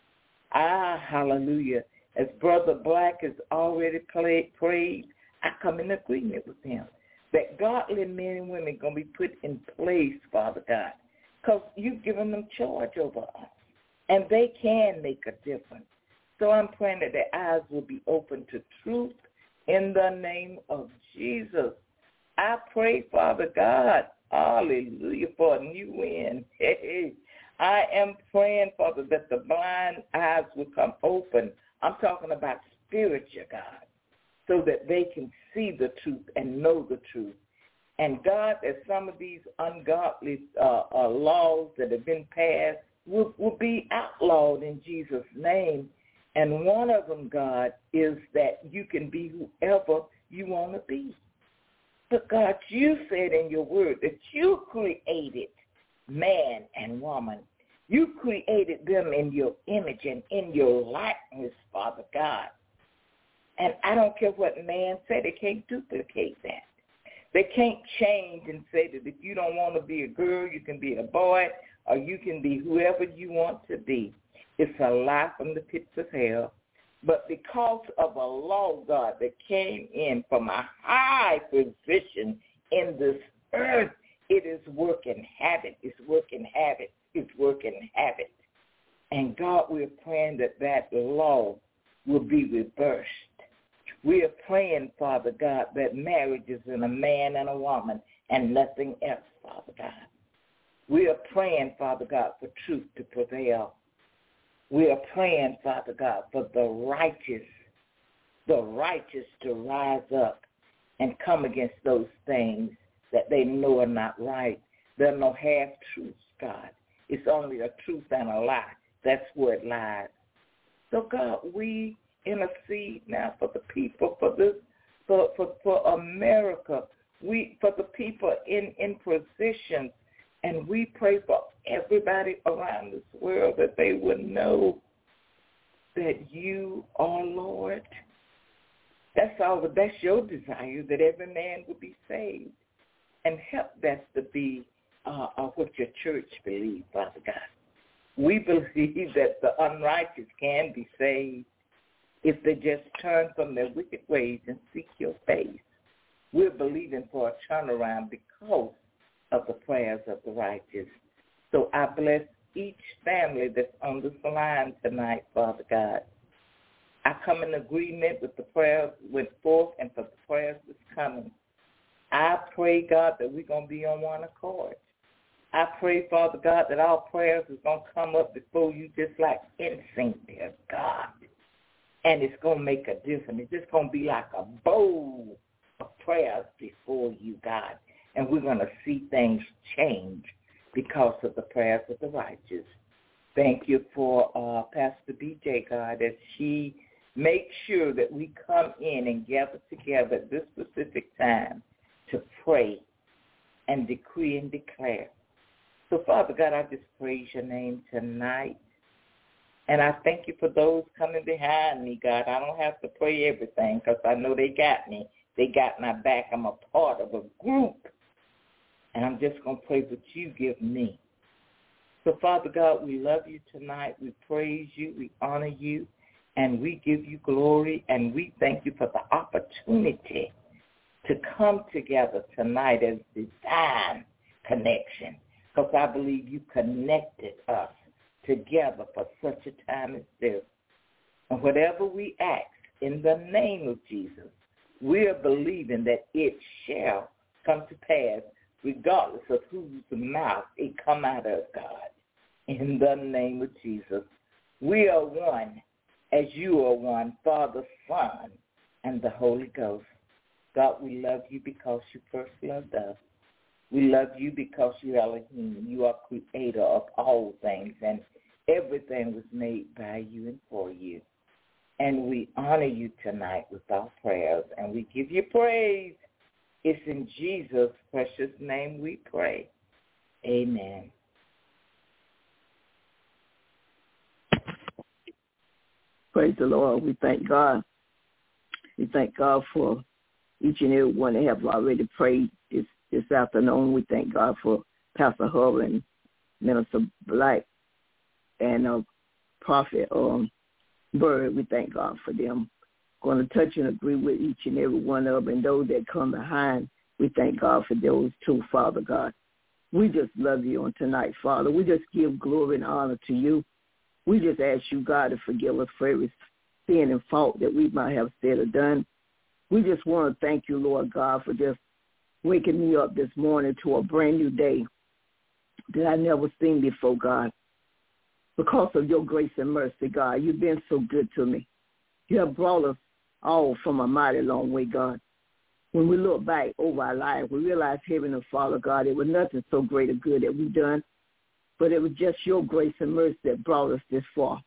Ah, hallelujah. As Brother Black has already played, prayed, I come in agreement with him that godly men and women are going to be put in place, Father God, because you've given them charge over us, and they can make a difference. So I'm praying that their eyes will be open to truth in the name of Jesus. I pray, Father God, hallelujah, for a new wind. Hey, I am praying, Father, that the blind eyes will come open. I'm talking about spiritual, God, so that they can see the truth and know the truth. And, God, that some of these ungodly uh, uh, laws that have been passed will, will be outlawed in Jesus' name. And one of them, God, is that you can be whoever you want to be. But, God, you said in your word that you created man and woman. You created them in your image and in your likeness, Father God. And I don't care what man said, they can't duplicate that. They can't change and say that if you don't want to be a girl, you can be a boy, or you can be whoever you want to be. It's a lie from the pits of hell. But because of a law, God, that came in from a high position in this earth, it is working havoc. It's working havoc. It's working havoc. And, God, we're praying that that law will be reversed. We are praying, Father God, that marriage is in a man and a woman and nothing else, Father God. We are praying, Father God, for truth to prevail. We are praying, Father God, for the righteous, the righteous to rise up and come against those things that they know are not right. There are no half-truths, God. It's only a truth and a lie. That's where it lies. So, God, we intercede now for the people, for this, for, for, for America, we for the people in, in positions, and we pray for everybody around this world that they would know that you are Lord. That's all. That's your desire, that every man would be saved. And help that to be uh, uh, what your church believes, Father God. We believe that the unrighteous can be saved if they just turn from their wicked ways and seek your face. We're believing for a turnaround because of the prayers of the righteous. So I bless each family that's on this line tonight, Father God. I come in agreement with the prayers that went forth and for the prayers that's coming. I pray, God, that we're going to be on one accord. I pray, Father God, that our prayers is going to come up before you just like incense, dear God. And it's going to make a difference. It's just going to be like a bowl of prayers before you, God. And we're going to see things change because of the prayers of the righteous. Thank you for uh, Pastor B J, God, that she makes sure that we come in and gather together at this specific time to pray and decree and declare. So, Father God, I just praise your name tonight. And I thank you for those coming behind me, God. I don't have to pray everything because I know they got me. They got my back. I'm a part of a group. And I'm just going to pray what you give me. So, Father God, we love you tonight. We praise you. We honor you. And we give you glory. And we thank you for the opportunity to come together tonight as divine connection. Because I believe you connected us together for such a time as this. And whatever we ask in the name of Jesus, we are believing that it shall come to pass regardless of whose mouth it come out of, God. In the name of Jesus, we are one as you are one, Father, Son, and the Holy Ghost. God, we love you because you first loved us. We love you because you are Elohim. You are creator of all things, and everything was made by you and for you. And we honor you tonight with our prayers, and we give you praise. It's in Jesus' precious name we pray. Amen. Praise the Lord. We thank God. We thank God for each and every one that have already prayed this, this afternoon. We thank God for Pastor Hubbard and Minister Black and uh, Prophet um, Bird. We thank God for them. Going to touch and agree with each and every one of them, and those that come behind. We thank God for those too, Father God. We just love you on tonight, Father. We just give glory and honor to you. We just ask you, God, to forgive us for every sin and fault that we might have said or done. We just want to thank you, Lord God, for just waking me up this morning to a brand new day that I never seen before, God. Because of your grace and mercy, God, you've been so good to me. You have brought us all from a mighty long way, God. When we look back over our life, we realize, Heavenly Father, God, it was nothing so great or good that we've done, but it was just your grace and mercy that brought us this far.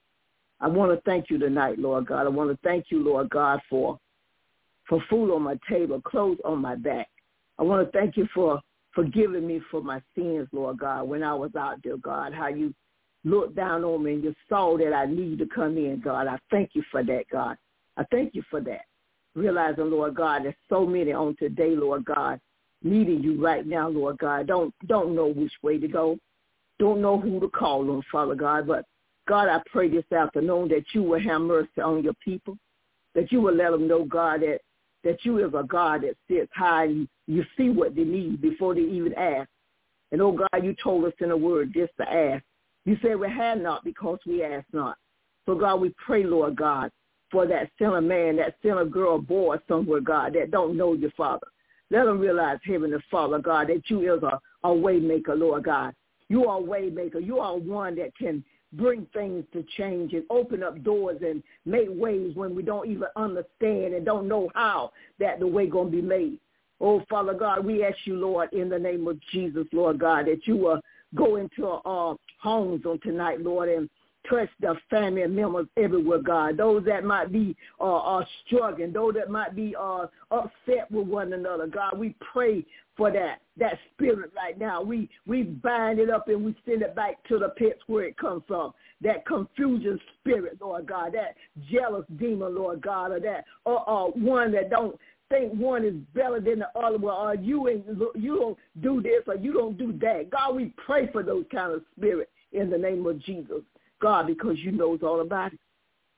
I want to thank you tonight, Lord God. I want to thank you, Lord God, for for food on my table, clothes on my back. I want to thank you for forgiving me for my sins, Lord God, when I was out there, God, how you looked down on me and you saw that I needed to come in, God. I thank you for that, God. I thank you for that. Realizing, Lord God, there's so many on today, Lord God, needing you right now, Lord God. Don't don't know which way to go. Don't know who to call on, Father God. But, God, I pray this afternoon that you will have mercy on your people, that you will let them know, God, that, that you is a God that sits high and you see what they need before they even ask. And, oh, God, you told us in the word just to ask. You said we had not because we asked not. So, God, we pray, Lord God, for that sinner man, that sinner girl, boy somewhere, God, that don't know your Father. Let them realize, Heavenly Father, God, that you is a, a way maker, Lord God. You are a way maker. You are one that can bring things to change and open up doors and make ways when we don't even understand and don't know how that the way going to be made. Oh, Father God, we ask you, Lord, in the name of Jesus, Lord God, that you will go into our homes on tonight, Lord, and touch the family members everywhere, God. Those that might be uh, are struggling, those that might be uh, upset with one another, God, we pray for that that spirit right now. We we bind it up and we send it back to the pits where it comes from. That confusion spirit, Lord God, that jealous demon, Lord God, or that uh, uh, one that don't think one is better than the other, or you ain't, you don't do this or you don't do that. God, we pray for those kind of spirits in the name of Jesus. God, because you knows all about it.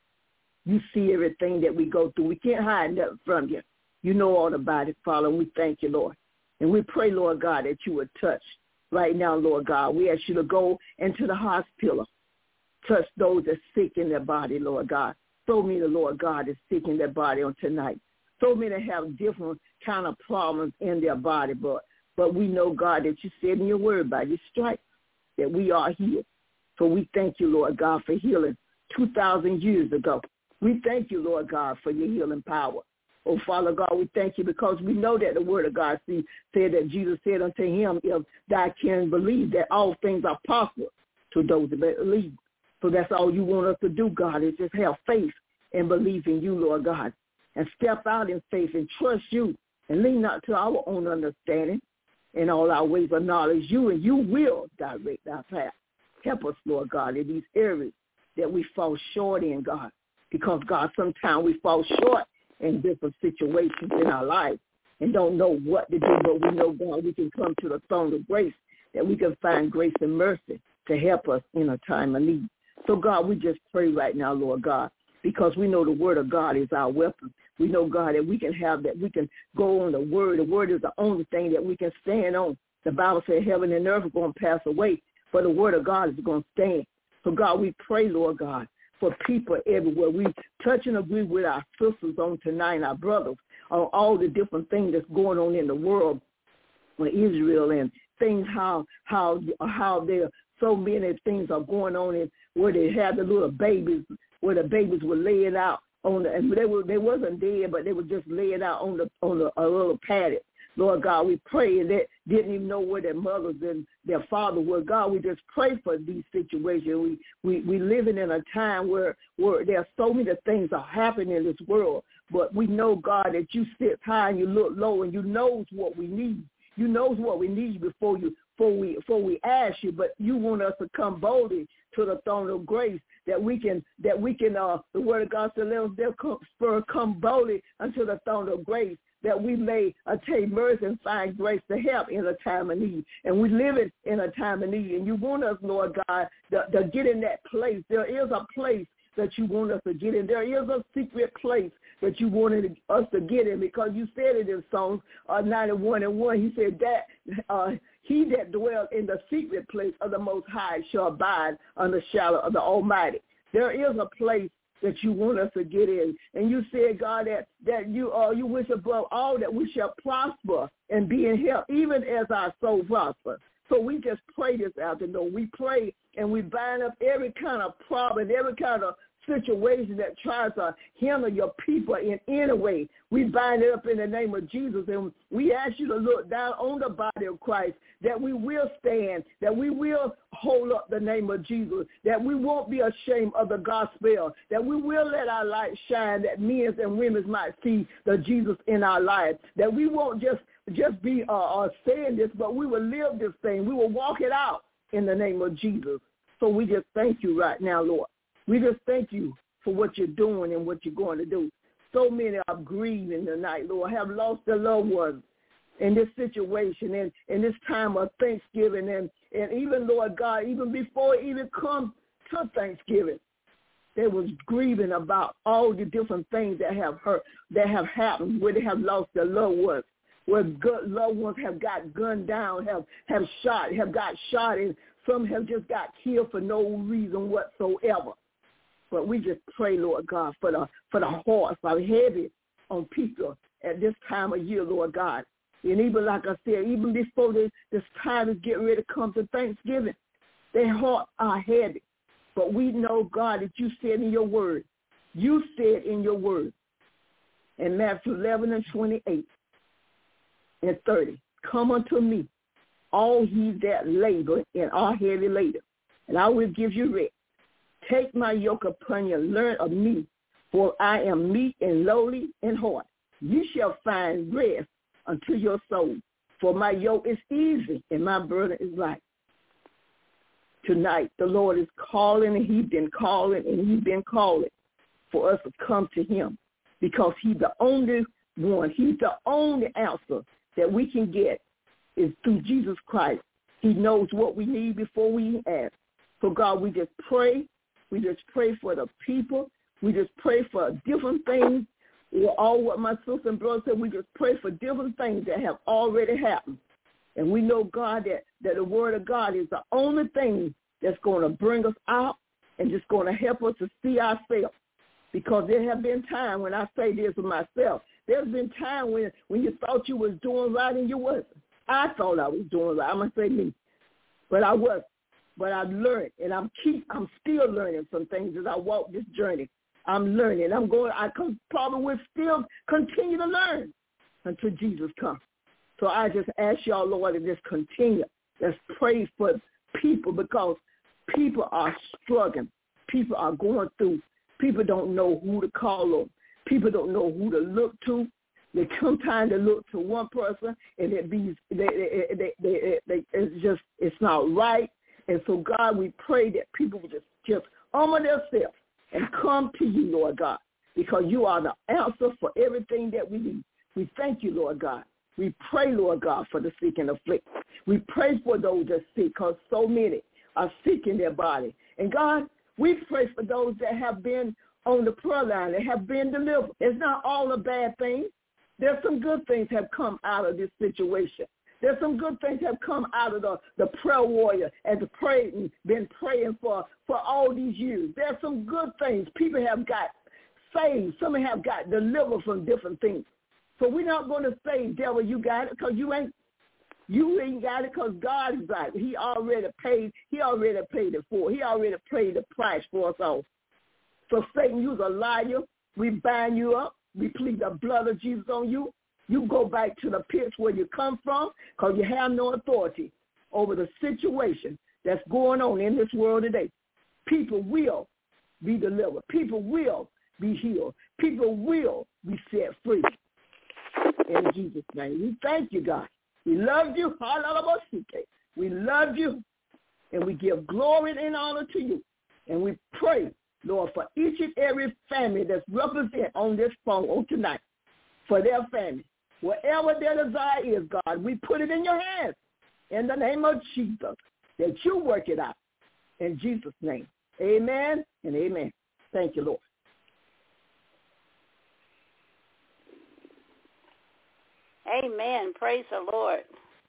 You see everything that we go through. We can't hide nothing from you. You know all about it, Father, and we thank you, Lord. And we pray, Lord God, that you would touch right now, Lord God. We ask you to go into the hospital, touch those that are sick in their body, Lord God. So many, Lord God, is sick in their body on tonight. So many have different kind of problems in their body, but, but we know, God, that you said in your word by your stripes that we are healed. So we thank you, Lord God, for healing two thousand years ago. We thank you, Lord God, for your healing power. Oh, Father God, we thank you because we know that the word of God see, said that Jesus said unto him, if thou can believe that all things are possible to those that believe. So that's all you want us to do, God, is just have faith and believe in you, Lord God, and step out in faith and trust you and lean not to our own understanding. In all our ways acknowledge you, and you will direct our path. Help us, Lord God, in these areas that we fall short in, God, because, God, sometimes we fall short in different situations in our life and don't know what to do, but we know, God, we can come to the throne of grace, that we can find grace and mercy to help us in a time of need. So, God, we just pray right now, Lord God, because we know the word of God is our weapon. We know, God, that we can have that. We can go on the word. The word is the only thing that we can stand on. The Bible said heaven and earth are going to pass away, but the word of God is going to stand. So, God, we pray, Lord God, for people everywhere. We touch and agree with our sisters on tonight, our brothers, on all the different things that's going on in the world with Israel and things, how how how there so many things are going on in where they had the little babies, where the babies were laid out on the, and they were they wasn't dead, but they were just laid out on the on the a little paddock. Lord God, we pray that didn't even know where their mothers and their father were. God, we just pray for these situations. We we we living in a time where where there are so many things are happening in this world, but we know, God, that you sit high and you look low, and you knows what we need. You knows what we need before you before we before we ask you. But you want us to come boldly to the throne of grace, that we can that we can. Uh, the Word of God says, "Let us therefore come boldly unto the throne of grace, that we may attain mercy and find grace to help in a time of need." And we live it in a time of need. And you want us, Lord God, to, to get in that place. There is a place that you want us to get in. There is a secret place that you wanted us to get in, because you said it in Psalms uh, ninety-one and one. He said that uh, he that dwells in the secret place of the Most High shall abide under the shadow of the Almighty. There is a place that you want us to get in. And you said, God, that, that you uh, you wish above all that we shall prosper and be in health, even as our soul prosper. So we just pray this afternoon. We pray and we bind up every kind of problem, every kind of situation that tries to hinder your people in any way. We bind it up in the name of Jesus, and we ask you to look down on the body of Christ, that we will stand, that we will hold up the name of Jesus, that we won't be ashamed of the gospel, that we will let our light shine, that men and women might see the Jesus in our lives, that we won't just just be uh, uh, saying this, but we will live this thing. We will walk it out in the name of Jesus. So we just thank you right now, Lord. We just thank you for what you're doing and what you're going to do. So many are grieving tonight, Lord, have lost their loved ones in this situation and in this time of Thanksgiving. And, and even, Lord God, even before it even come to Thanksgiving, they was grieving about all the different things that have hurt, that have happened, where they have lost their loved ones, where good loved ones have got gunned down, have, have shot, have got shot, and some have just got killed for no reason whatsoever. But we just pray, Lord God, for the for the hearts are heavy on people at this time of year, Lord God. And even like I said, even before this, this time is getting ready to come to Thanksgiving, their hearts are heavy. But we know, God, that you said in your word, you said in your word, in Matthew eleven and twenty-eight and thirty, come unto me, all ye that labor and are heavy laden, and I will give you rest. Take my yoke upon you, learn of me, for I am meek and lowly in heart. You shall find rest unto your soul, for my yoke is easy and my burden is light. Tonight, the Lord is calling, and he's been calling, and he's been calling for us to come to him, because he's the only one, he's the only answer that we can get is through Jesus Christ. He knows what we need before we ask. So, God, we just pray. We just pray for the people. We just pray for different things. All what my sister and brother said, we just pray for different things that have already happened. And we know, God, that, that the word of God is the only thing that's going to bring us out and just going to help us to see ourselves. Because there have been times when I say this to myself, there's been times when, when you thought you was doing right and you wasn't. I thought I was doing right. I'm going to say me. But I wasn't. But I've learned, and I'm keep I'm still learning some things as I walk this journey. I'm learning. I'm going. I probably will still continue to learn until Jesus comes. So I just ask y'all, Lord, to just continue. Let's pray for people, because people are struggling. People are going through. People don't know who to call on. People don't know who to look to. They sometimes they look to one person, and it be they, they, they, they, they, it's just it's not right. And so, God, we pray that people will just, just humble themselves and come to you, Lord God, because you are the answer for everything that we need. We thank you, Lord God. We pray, Lord God, for the sick and afflicted. We pray for those that are sick, because so many are sick in their body. And, God, we pray for those that have been on the prayer line, that have been delivered. It's not all a bad thing. There's some good things have come out of this situation. There's some good things have come out of the, the prayer warrior and the praying, been praying for, for all these years. There's some good things. People have got saved. Some have got delivered from different things. So we're not going to say, devil, you got it, because you ain't. You ain't got it because God is right. He already paid. He already paid it for. He already paid the price for us all. So Satan, you're a liar. We bind you up. We plead the blood of Jesus on you. You go back to the pits where you come from because you have no authority over the situation that's going on in this world today. People will be delivered. People will be healed. People will be set free. In Jesus' name, we thank you, God. We love you. We love you, and we give glory and honor to you. And we pray, Lord, for each and every family that's represented on this phone on tonight, for their family. Whatever their desire is, God, we put it in your hands in the name of Jesus, that you work it out. In Jesus' name, amen and amen. Thank you, Lord. Amen. Praise the Lord.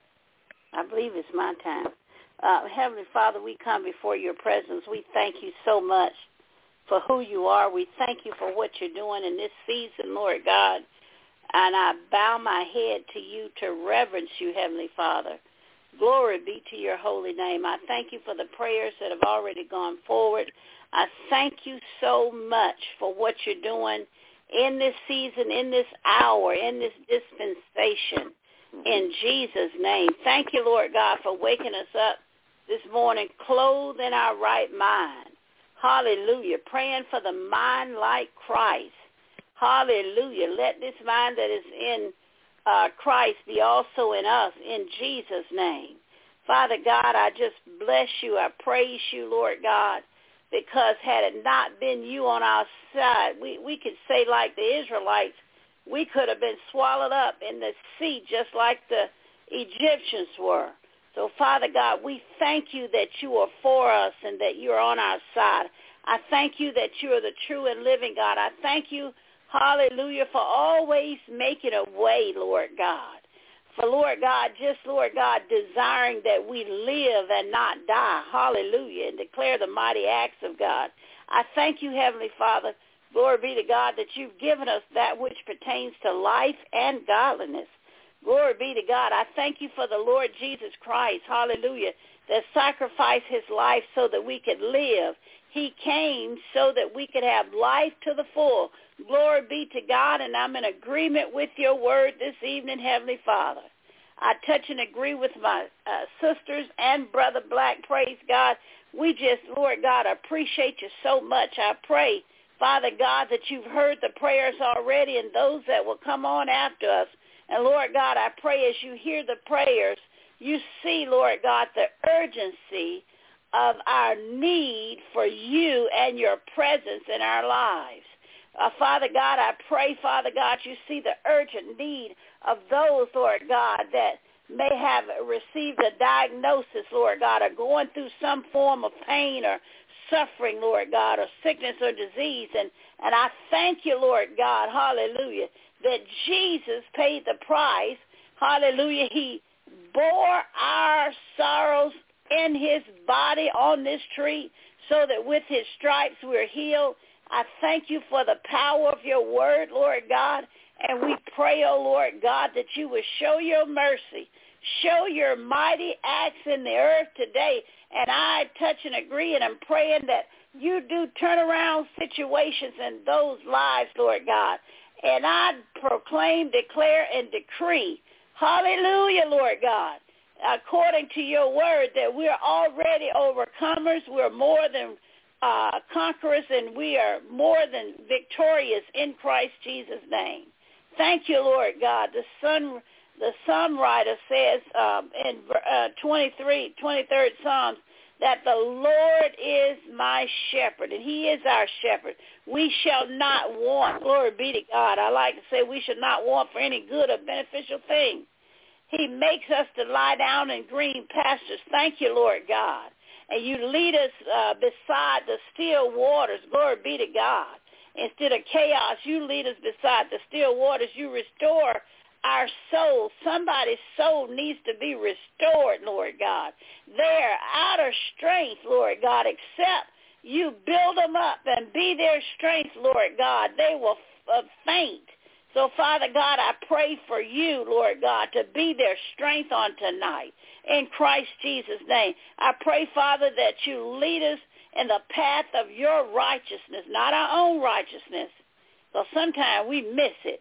I believe it's my time. Uh, Heavenly Father, we come before your presence. We thank you so much for who you are. We thank you for what you're doing in this season, Lord God. And I bow my head to you to reverence you, Heavenly Father. Glory be to your holy name. I thank you for the prayers that have already gone forward. I thank you so much for what you're doing in this season, in this hour, in this dispensation. In Jesus' name. Thank you, Lord God, for waking us up this morning, clothed in our right mind. Hallelujah. Praying for the mind like Christ. Hallelujah. Let this mind that is in uh, Christ be also in us, in Jesus' name. Father God, I just bless you. I praise you, Lord God, because had it not been you on our side, we, we could say like the Israelites, we could have been swallowed up in the sea just like the Egyptians were. So, Father God, we thank you that you are for us and that you're on our side. I thank you that you are the true and living God. I thank you, hallelujah, for always making a way, Lord God. For, Lord God, just, Lord God, desiring that we live and not die, hallelujah, and declare the mighty acts of God. I thank you, Heavenly Father, glory be to God, that you've given us that which pertains to life and godliness. Glory be to God. I thank you for the Lord Jesus Christ, hallelujah, that sacrificed his life so that we could live. He came so that we could have life to the full. Glory be to God, and I'm in agreement with your word this evening, Heavenly Father. I touch and agree with my uh, sisters and Brother Black, praise God. We just, Lord God, appreciate you so much. I pray, Father God, that you've heard the prayers already and those that will come on after us. And, Lord God, I pray as you hear the prayers, you see, Lord God, the urgency of our need for you and your presence in our lives. Uh, Father God, I pray, Father God, you see the urgent need of those, Lord God, that may have received a diagnosis, Lord God, or going through some form of pain or suffering, Lord God, or sickness or disease. And, and I thank you, Lord God, hallelujah, that Jesus paid the price. Hallelujah. He bore our sorrows in his body on this tree so that with his stripes we're healed. I thank you for the power of your word, Lord God. And we pray, oh Lord God, that you would show your mercy, show your mighty acts in the earth today. And I touch and agree, and I'm praying that you do turn around situations in those lives, Lord God. And I proclaim, declare, and decree, hallelujah, Lord God, according to your word, that we're already overcomers. We're more than uh, conquerors, and we are more than victorious in Christ Jesus' name. Thank you, Lord God. The Son, the Psalm writer says um, in uh, twenty-three, twenty-third Psalms, that the Lord is my shepherd, and he is our shepherd. We shall not want, glory be to God. I like to say we should not want for any good or beneficial thing. He makes us to lie down in green pastures. Thank you, Lord God. And you lead us uh, beside the still waters. Glory be to God. Instead of chaos, you lead us beside the still waters. You restore our soul. Somebody's soul needs to be restored, Lord God. They're out of strength, Lord God, except you build them up and be their strength, Lord God. They will uh, faint. So, Father God, I pray for you, Lord God, to be their strength on tonight. In Christ Jesus' name, I pray, Father, that you lead us in the path of your righteousness, not our own righteousness. So sometimes we miss it.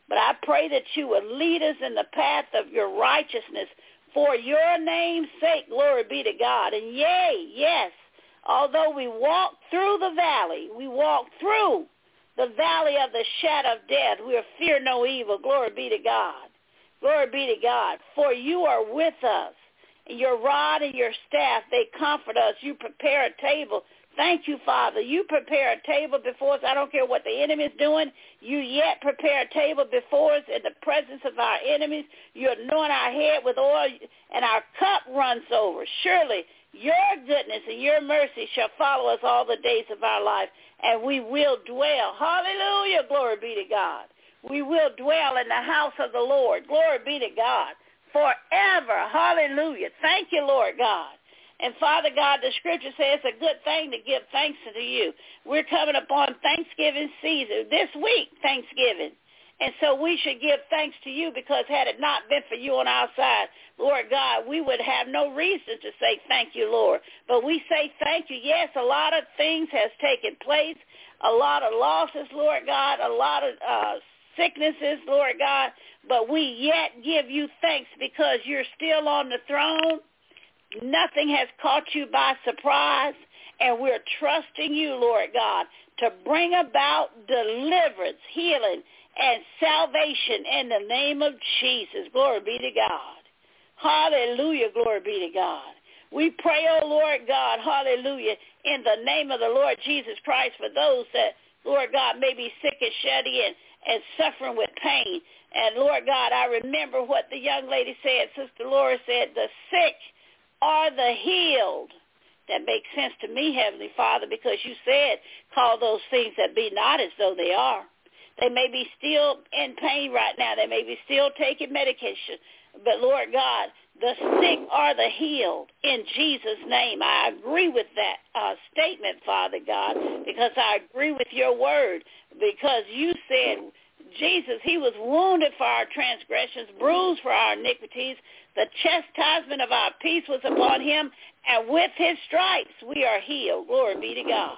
But I pray that you would lead us in the path of your righteousness for your name's sake. Glory be to God. And yea, yes, although we walk through the valley, we walk through the valley of the shadow of death, we will fear no evil. Glory be to God. Glory be to God. For you are with us. And your rod and your staff, they comfort us. You prepare a table. Thank you, Father. You prepare a table before us. I don't care what the enemy is doing. You yet prepare a table before us in the presence of our enemies. You anoint our head with oil, and our cup runs over. Surely your goodness and your mercy shall follow us all the days of our life, and we will dwell. Hallelujah. Glory be to God. We will dwell in the house of the Lord. Glory be to God. Forever. Hallelujah. Thank you, Lord God. And Father God, the scripture says it's a good thing to give thanks to you. We're coming upon Thanksgiving season. This week, Thanksgiving. And so we should give thanks to you, because had it not been for you on our side, Lord God, we would have no reason to say thank you, Lord. But we say thank you. Yes, a lot of things has taken place, a lot of losses, Lord God, a lot of uh, sicknesses, Lord God, but we yet give you thanks because you're still on the throne. Nothing has caught you by surprise, and we're trusting you, Lord God, to bring about deliverance, healing, and salvation in the name of Jesus. Glory be to God. Hallelujah. Glory be to God. We pray, oh Lord God, hallelujah, in the name of the Lord Jesus Christ for those that, Lord God, may be sick and shut in and suffering with pain. And Lord God, I remember what the young lady said, Sister Laura said, the sick are the healed. That makes sense to me, Heavenly Father, because you said, call those things that be not as though they are. They may be still in pain right now. They may be still taking medication. But, Lord God, the sick are the healed in Jesus' name. I agree with that uh, statement, Father God, because I agree with your word, because you said, Jesus, he was wounded for our transgressions, bruised for our iniquities. The chastisement of our peace was upon him, and with his stripes we are healed. Glory be to God.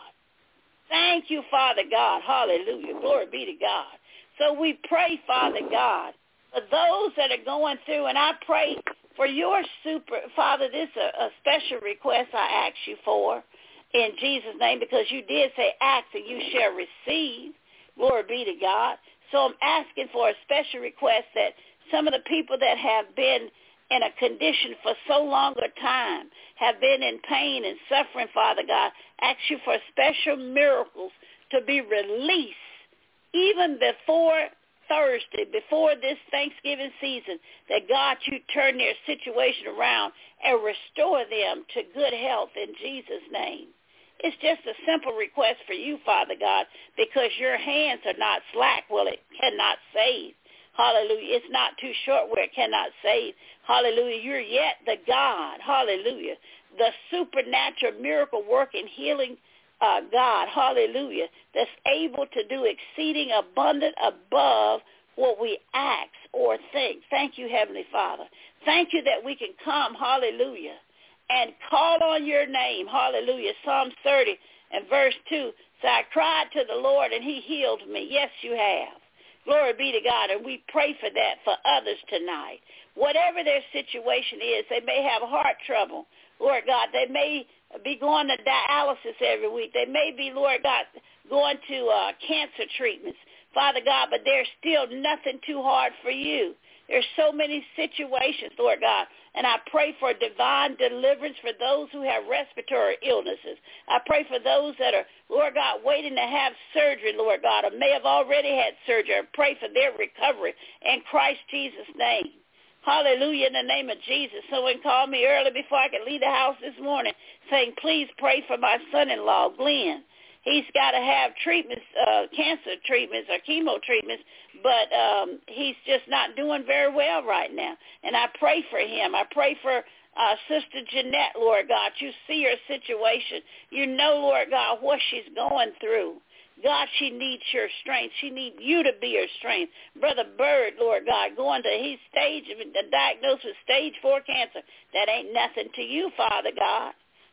Thank you, Father God. Hallelujah. Glory be to God. So we pray, Father God, for those that are going through, and I pray for your super, Father, this is a, a special request I ask you for in Jesus' name, because you did say, ask and you shall receive. Glory be to God. So I'm asking for a special request that some of the people that have been in a condition for so long a time, have been in pain and suffering, Father God, ask you for special miracles to be released even before Thursday, before this Thanksgiving season, that God, you turn their situation around and restore them to good health in Jesus' name. It's just a simple request for you, Father God, because your hands are not slack. Well, it cannot save. Hallelujah. It's not too short where it cannot save. Hallelujah. You're yet the God. Hallelujah. The supernatural miracle working healing uh, God. Hallelujah. That's able to do exceeding abundant above what we ask or think. Thank you, Heavenly Father. Thank you that we can come. Hallelujah. And call on your name. Hallelujah. Psalm thirty and verse two. So I cried to the Lord and he healed me. Yes, you have. Glory be to God. And we pray for that for others tonight. Whatever their situation is, they may have heart trouble. Lord God, they may be going to dialysis every week. They may be, Lord God, going to uh, cancer treatments. Father God, but there's still nothing too hard for you. There's so many situations, Lord God. And I pray for divine deliverance for those who have respiratory illnesses. I pray for those that are, Lord God, waiting to have surgery, Lord God, or may have already had surgery. I pray for their recovery in Christ Jesus' name. Hallelujah, in the name of Jesus. Someone called me early before I could leave the house this morning saying, please pray for my son-in-law, Glenn. He's got to have treatments, uh, cancer treatments or chemo treatments, but um, he's just not doing very well right now. And I pray for him. I pray for uh, Sister Jeanette, Lord God. You see her situation. You know, Lord God, what she's going through. God, she needs your strength. She needs you to be her strength. Brother Bird, Lord God, going to his stage, diagnosed with stage four cancer. That ain't nothing to you, Father God.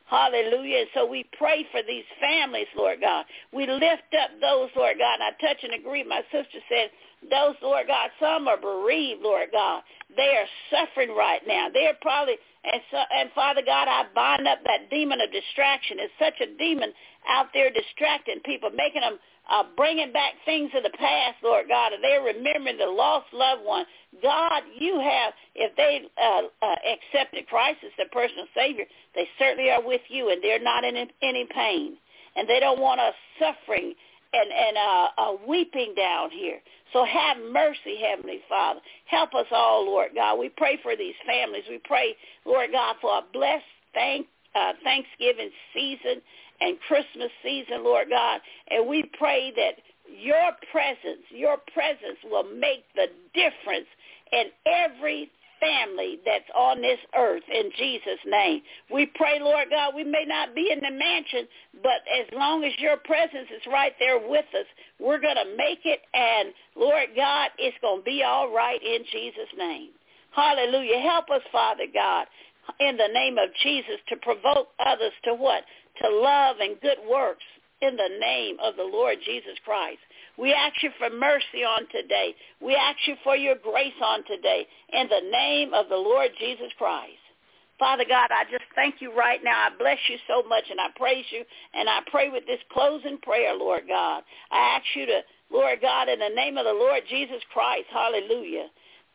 Hallelujah. And so we pray for these families, Lord God. We lift up those, Lord God, and I touch and agree. My sister said, those, Lord God, some are bereaved, Lord God. They are suffering right now. They're probably, and, so, and Father God, I bind up that demon of distraction. It's such a demon out there distracting people, making them, uh, bringing back things of the past, Lord God, and they're remembering the lost loved one. God, you have, if they uh, uh, accepted Christ as their personal Savior, they certainly are with you, and they're not in any pain, and they don't want us suffering and, and uh, uh, weeping down here. So have mercy, Heavenly Father. Help us all, Lord God. We pray for these families. We pray, Lord God, for a blessed thank, uh, Thanksgiving season and Christmas season, Lord God. And we pray that your presence, your presence will make the difference in every family that's on this earth in Jesus' name. We pray, Lord God, we may not be in the mansion, but as long as your presence is right there with us, we're going to make it, and Lord God, it's going to be all right in Jesus' name. Hallelujah. Help us, Father God, in the name of Jesus, to provoke others to what? To love and good works in the name of the Lord Jesus Christ. We ask you for mercy on today. We ask you for your grace on today in the name of the Lord Jesus Christ. Father God, I just thank you right now. I bless you so much, and I praise you, and I pray with this closing prayer, Lord God. I ask you to, Lord God, in the name of the Lord Jesus Christ, hallelujah,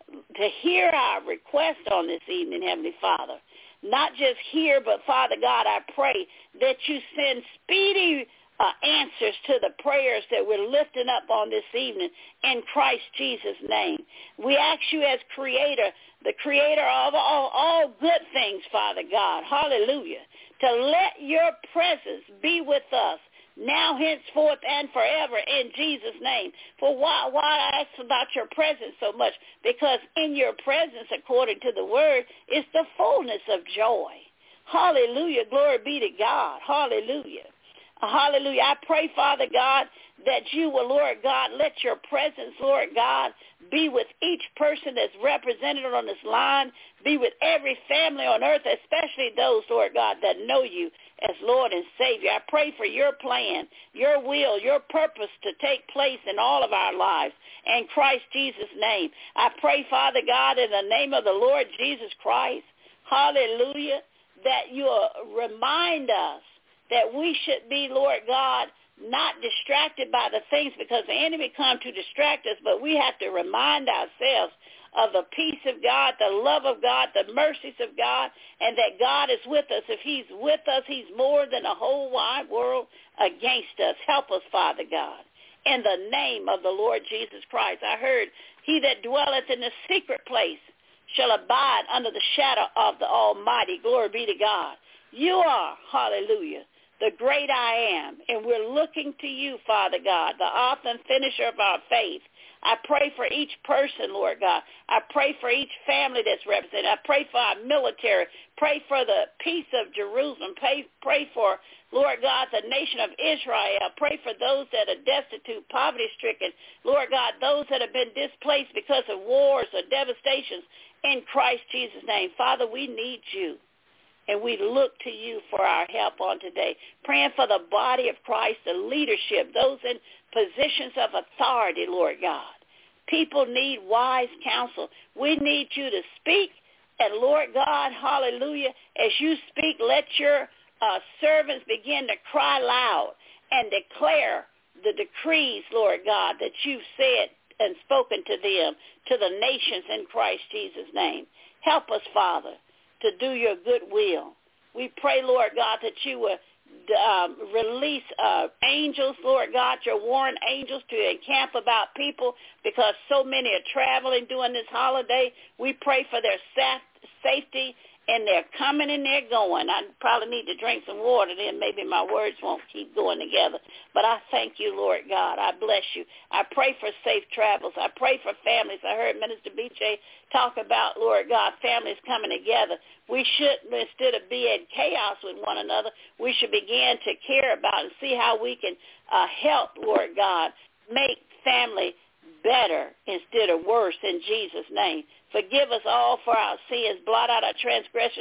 to hear our request on this evening, Heavenly Father. Not just hear, but Father God, I pray that you send speedy Uh, answers to the prayers that we're lifting up on this evening in Christ Jesus' name. We ask you as creator, the creator of all, all good things, Father God, hallelujah, to let your presence be with us now, henceforth, and forever in Jesus' name. For why, why I ask about your presence so much? Because in your presence, according to the word, is the fullness of joy. Hallelujah. Glory be to God. Hallelujah. Hallelujah. I pray, Father God, that you will, Lord God, let your presence, Lord God, be with each person that's represented on this line, be with every family on earth, especially those, Lord God, that know you as Lord and Savior. I pray for your plan, your will, your purpose to take place in all of our lives. In Christ Jesus' name, I pray, Father God, in the name of the Lord Jesus Christ, hallelujah, that you'll remind us that we should be, Lord God, not distracted by the things, because the enemy comes to distract us, but we have to remind ourselves of the peace of God, the love of God, the mercies of God, and that God is with us. If he's with us, he's more than a whole wide world against us. Help us, Father God, in the name of the Lord Jesus Christ. I heard, he that dwelleth in the secret place shall abide under the shadow of the Almighty. Glory be to God. You are, hallelujah, the great I am, and we're looking to you, Father God, the author and finisher of our faith. I pray for each person, Lord God. I pray for each family that's represented. I pray for our military. Pray for the peace of Jerusalem. Pray, pray for, Lord God, the nation of Israel. Pray for those that are destitute, poverty-stricken. Lord God, those that have been displaced because of wars or devastations in Christ Jesus' name. Father, we need you. And we look to you for our help on today. Praying for the body of Christ, the leadership, those in positions of authority, Lord God. People need wise counsel. We need you to speak. And Lord God, hallelujah, as you speak, let your uh, servants begin to cry loud and declare the decrees, Lord God, that you've said and spoken to them, to the nations in Christ Jesus' name. Help us, Father, to do your good will. We pray, Lord God, that you will um, release uh, angels, Lord God, your warring angels to encamp about people, because so many are traveling during this holiday. We pray for their safety and their coming and their going. I probably need to drink some water, then maybe my words won't keep going together. But I thank you, Lord God. I bless you. I pray for safe travels. I pray for families. I heard Minister B J talk about, Lord God, families coming together. We should, instead of being in chaos with one another, we should begin to care about and see how we can uh, help, Lord God, make family better instead of worse in Jesus' name. Forgive us all for our sins. Blot out our transgressions.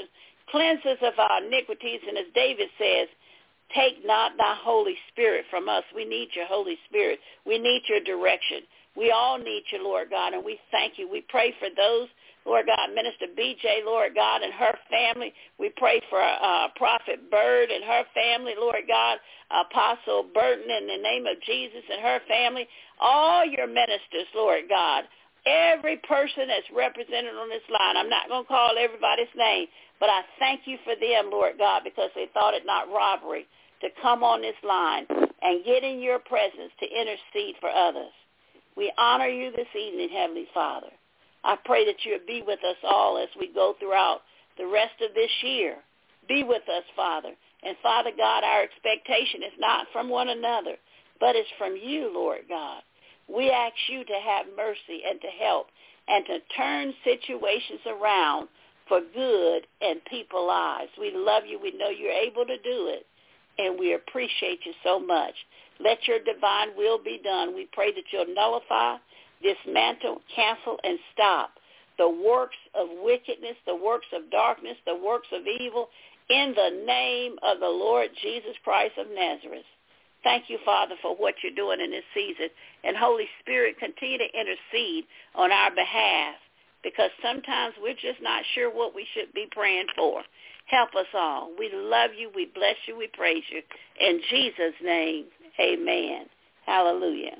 Cleanse us of our iniquities, and as David says, take not thy Holy Spirit from us. We need your Holy Spirit. We need your direction. We all need you, Lord God, and we thank you. We pray for those, Lord God, Minister B J, Lord God, and her family. We pray for uh, Prophet Bird and her family, Lord God, Apostle Burton in the name of Jesus and her family, all your ministers, Lord God, every person that's represented on this line. I'm not going to call everybody's name, but I thank you for them, Lord God, because they thought it not robbery to come on this line and get in your presence to intercede for others. We honor you this evening, Heavenly Father. I pray that you'll be with us all as we go throughout the rest of this year. Be with us, Father. And, Father God, our expectation is not from one another, but it's from you, Lord God. We ask you to have mercy and to help and to turn situations around for good and people's lives. We love you. We know you're able to do it, and we appreciate you so much. Let your divine will be done. We pray that you'll nullify, dismantle, cancel, and stop the works of wickedness, the works of darkness, the works of evil, in the name of the Lord Jesus Christ of Nazareth. Thank you, Father, for what you're doing in this season. And Holy Spirit, continue to intercede on our behalf, because sometimes we're just not sure what we should be praying for. Help us all. We love you. We bless you. We praise you. In Jesus' name, amen. Hallelujah.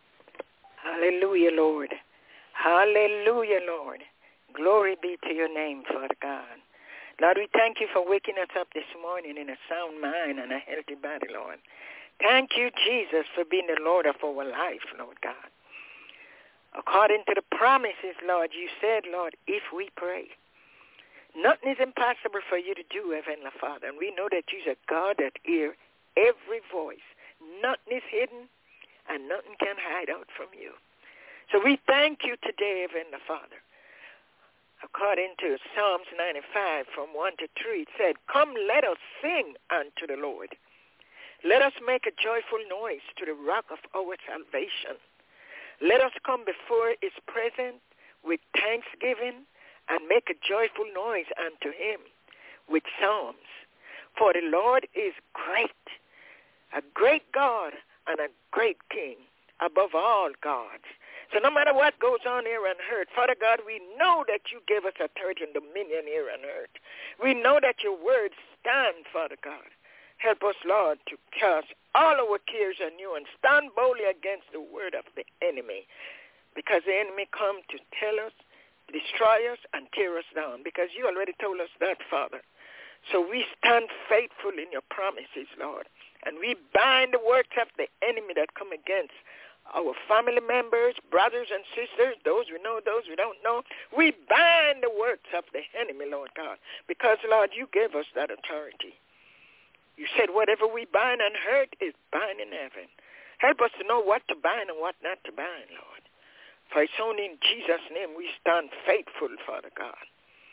Hallelujah, Lord. Hallelujah, Lord. Glory be to your name, Father God. Lord, we thank you for waking us up this morning in a sound mind and a healthy body, Lord. Thank you, Jesus, for being the Lord of our life, Lord God. According to the promises, Lord, you said, Lord, if we pray, nothing is impossible for you to do, Heavenly Father. And we know that you're a God that hears every voice. Nothing is hidden and nothing can hide out from you. So we thank you today, Heavenly Father. According to Psalms ninety-five from one to three, it said, come, let us sing unto the Lord. Let us make a joyful noise to the rock of our salvation. Let us come before his presence with thanksgiving and make a joyful noise unto him with psalms. For the Lord is great, a great God and a great King above all gods. So no matter what goes on here on earth, Father God, we know that you give us authority and dominion here on earth. We know that your word stands, Father God. Help us, Lord, to cast all our cares on you and stand boldly against the word of the enemy, because the enemy come to tell us, destroy us, and tear us down, because you already told us that, Father. So we stand faithful in your promises, Lord, and we bind the works of the enemy that come against our family members, brothers and sisters, those we know, those we don't know. We bind the works of the enemy, Lord God, because, Lord, you gave us that authority. You said whatever we bind on earth is bind in heaven. Help us to know what to bind and what not to bind, Lord. For it's only in Jesus' name we stand faithful, Father God.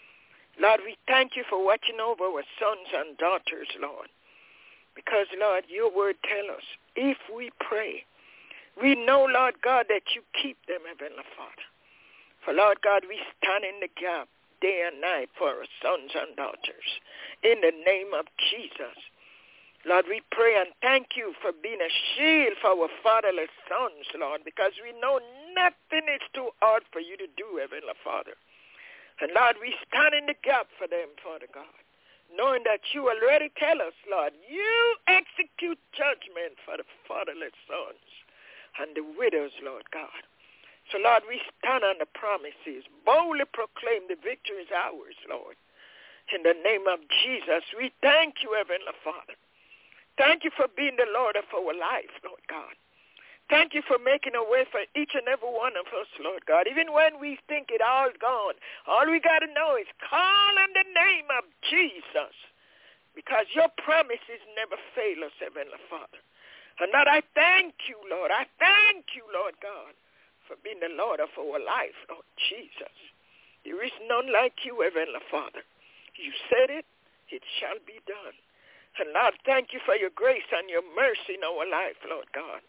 Lord, we thank you for watching over our sons and daughters, Lord, because, Lord, your word tells us if we pray, we know, Lord God, that you keep them, Heavenly Father. For, Lord God, we stand in the gap day and night for our sons and daughters. In the name of Jesus. Lord, we pray and thank you for being a shield for our fatherless sons, Lord, because we know nothing is too hard for you to do, Heavenly Father. And, Lord, we stand in the gap for them, Father God, knowing that you already tell us, Lord, you execute judgment for the fatherless sons and the widows, Lord God. So, Lord, we stand on the promises, boldly proclaim the victory is ours, Lord. In the name of Jesus, we thank you, Heavenly Father. Thank you for being the Lord of our life, Lord God. Thank you for making a way for each and every one of us, Lord God. Even when we think it all gone, all we got to know is call on the name of Jesus, because your promises never fail us, Heavenly Father. And Lord, I thank you, Lord. I thank you, Lord God, for being the Lord of our life, Lord Jesus. There is none like you, Heavenly Father. You said it, it shall be done. And Lord, thank you for your grace and your mercy in our life, Lord God.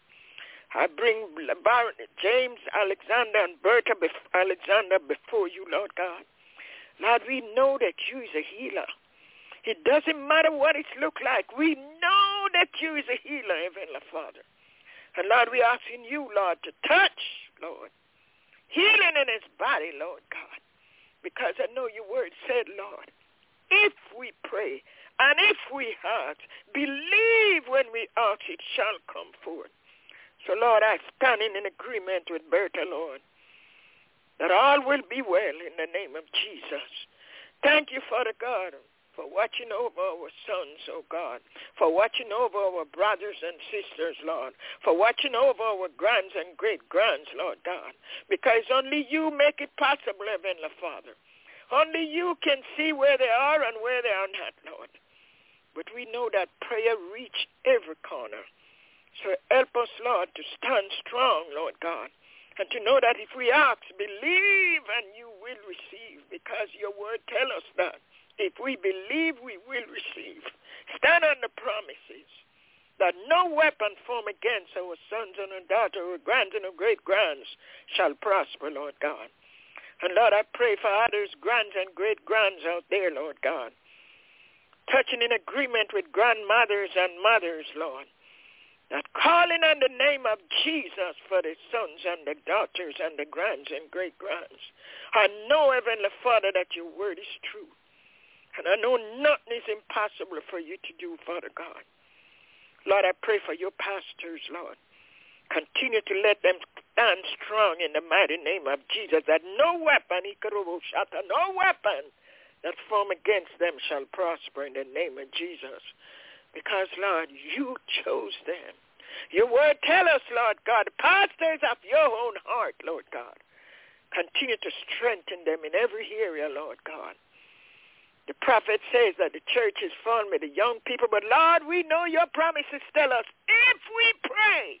I bring Baron, James, Alexander, and Bertha Alexander before you, Lord God. Lord, we know that you is a healer. It doesn't matter what it looks like. We know that you is a healer, Heavenly Father. And Lord, we asking you, Lord, to touch, Lord, healing in his body, Lord God. Because I know your word said, Lord, if we pray and if we ask, believe when we ask, it shall come forth. So, Lord, I stand in agreement with Bertha, Lord, that all will be well in the name of Jesus. Thank you, Father God, for watching over our sons, oh God, for watching over our brothers and sisters, Lord, for watching over our grands and great-grands, Lord God, because only you make it possible, Heavenly Father. Only you can see where they are and where they are not, Lord. But we know that prayer reach every corner. So help us, Lord, to stand strong, Lord God, and to know that if we ask, believe and you will receive, because your word tells us that. If we believe, we will receive. Stand on the promises that no weapon formed against our sons and our daughters, our grands and our great-grands shall prosper, Lord God. And, Lord, I pray for others, grands and great-grands out there, Lord God, touching in agreement with grandmothers and mothers, Lord, that calling on the name of Jesus for the sons and the daughters and the grands and great-grands. I know, Heavenly Father, that your word is true. And I know nothing is impossible for you to do, Father God. Lord, I pray for your pastors, Lord. Continue to let them stand strong in the mighty name of Jesus, that no weapon, no weapon that form against them shall prosper in the name of Jesus. Because, Lord, you chose them. Your word tell us, Lord God, pastors of your own heart, Lord God. Continue to strengthen them in every area, Lord God. The prophet says that the church is formed with the young people, but Lord, we know your promises tell us, if we pray,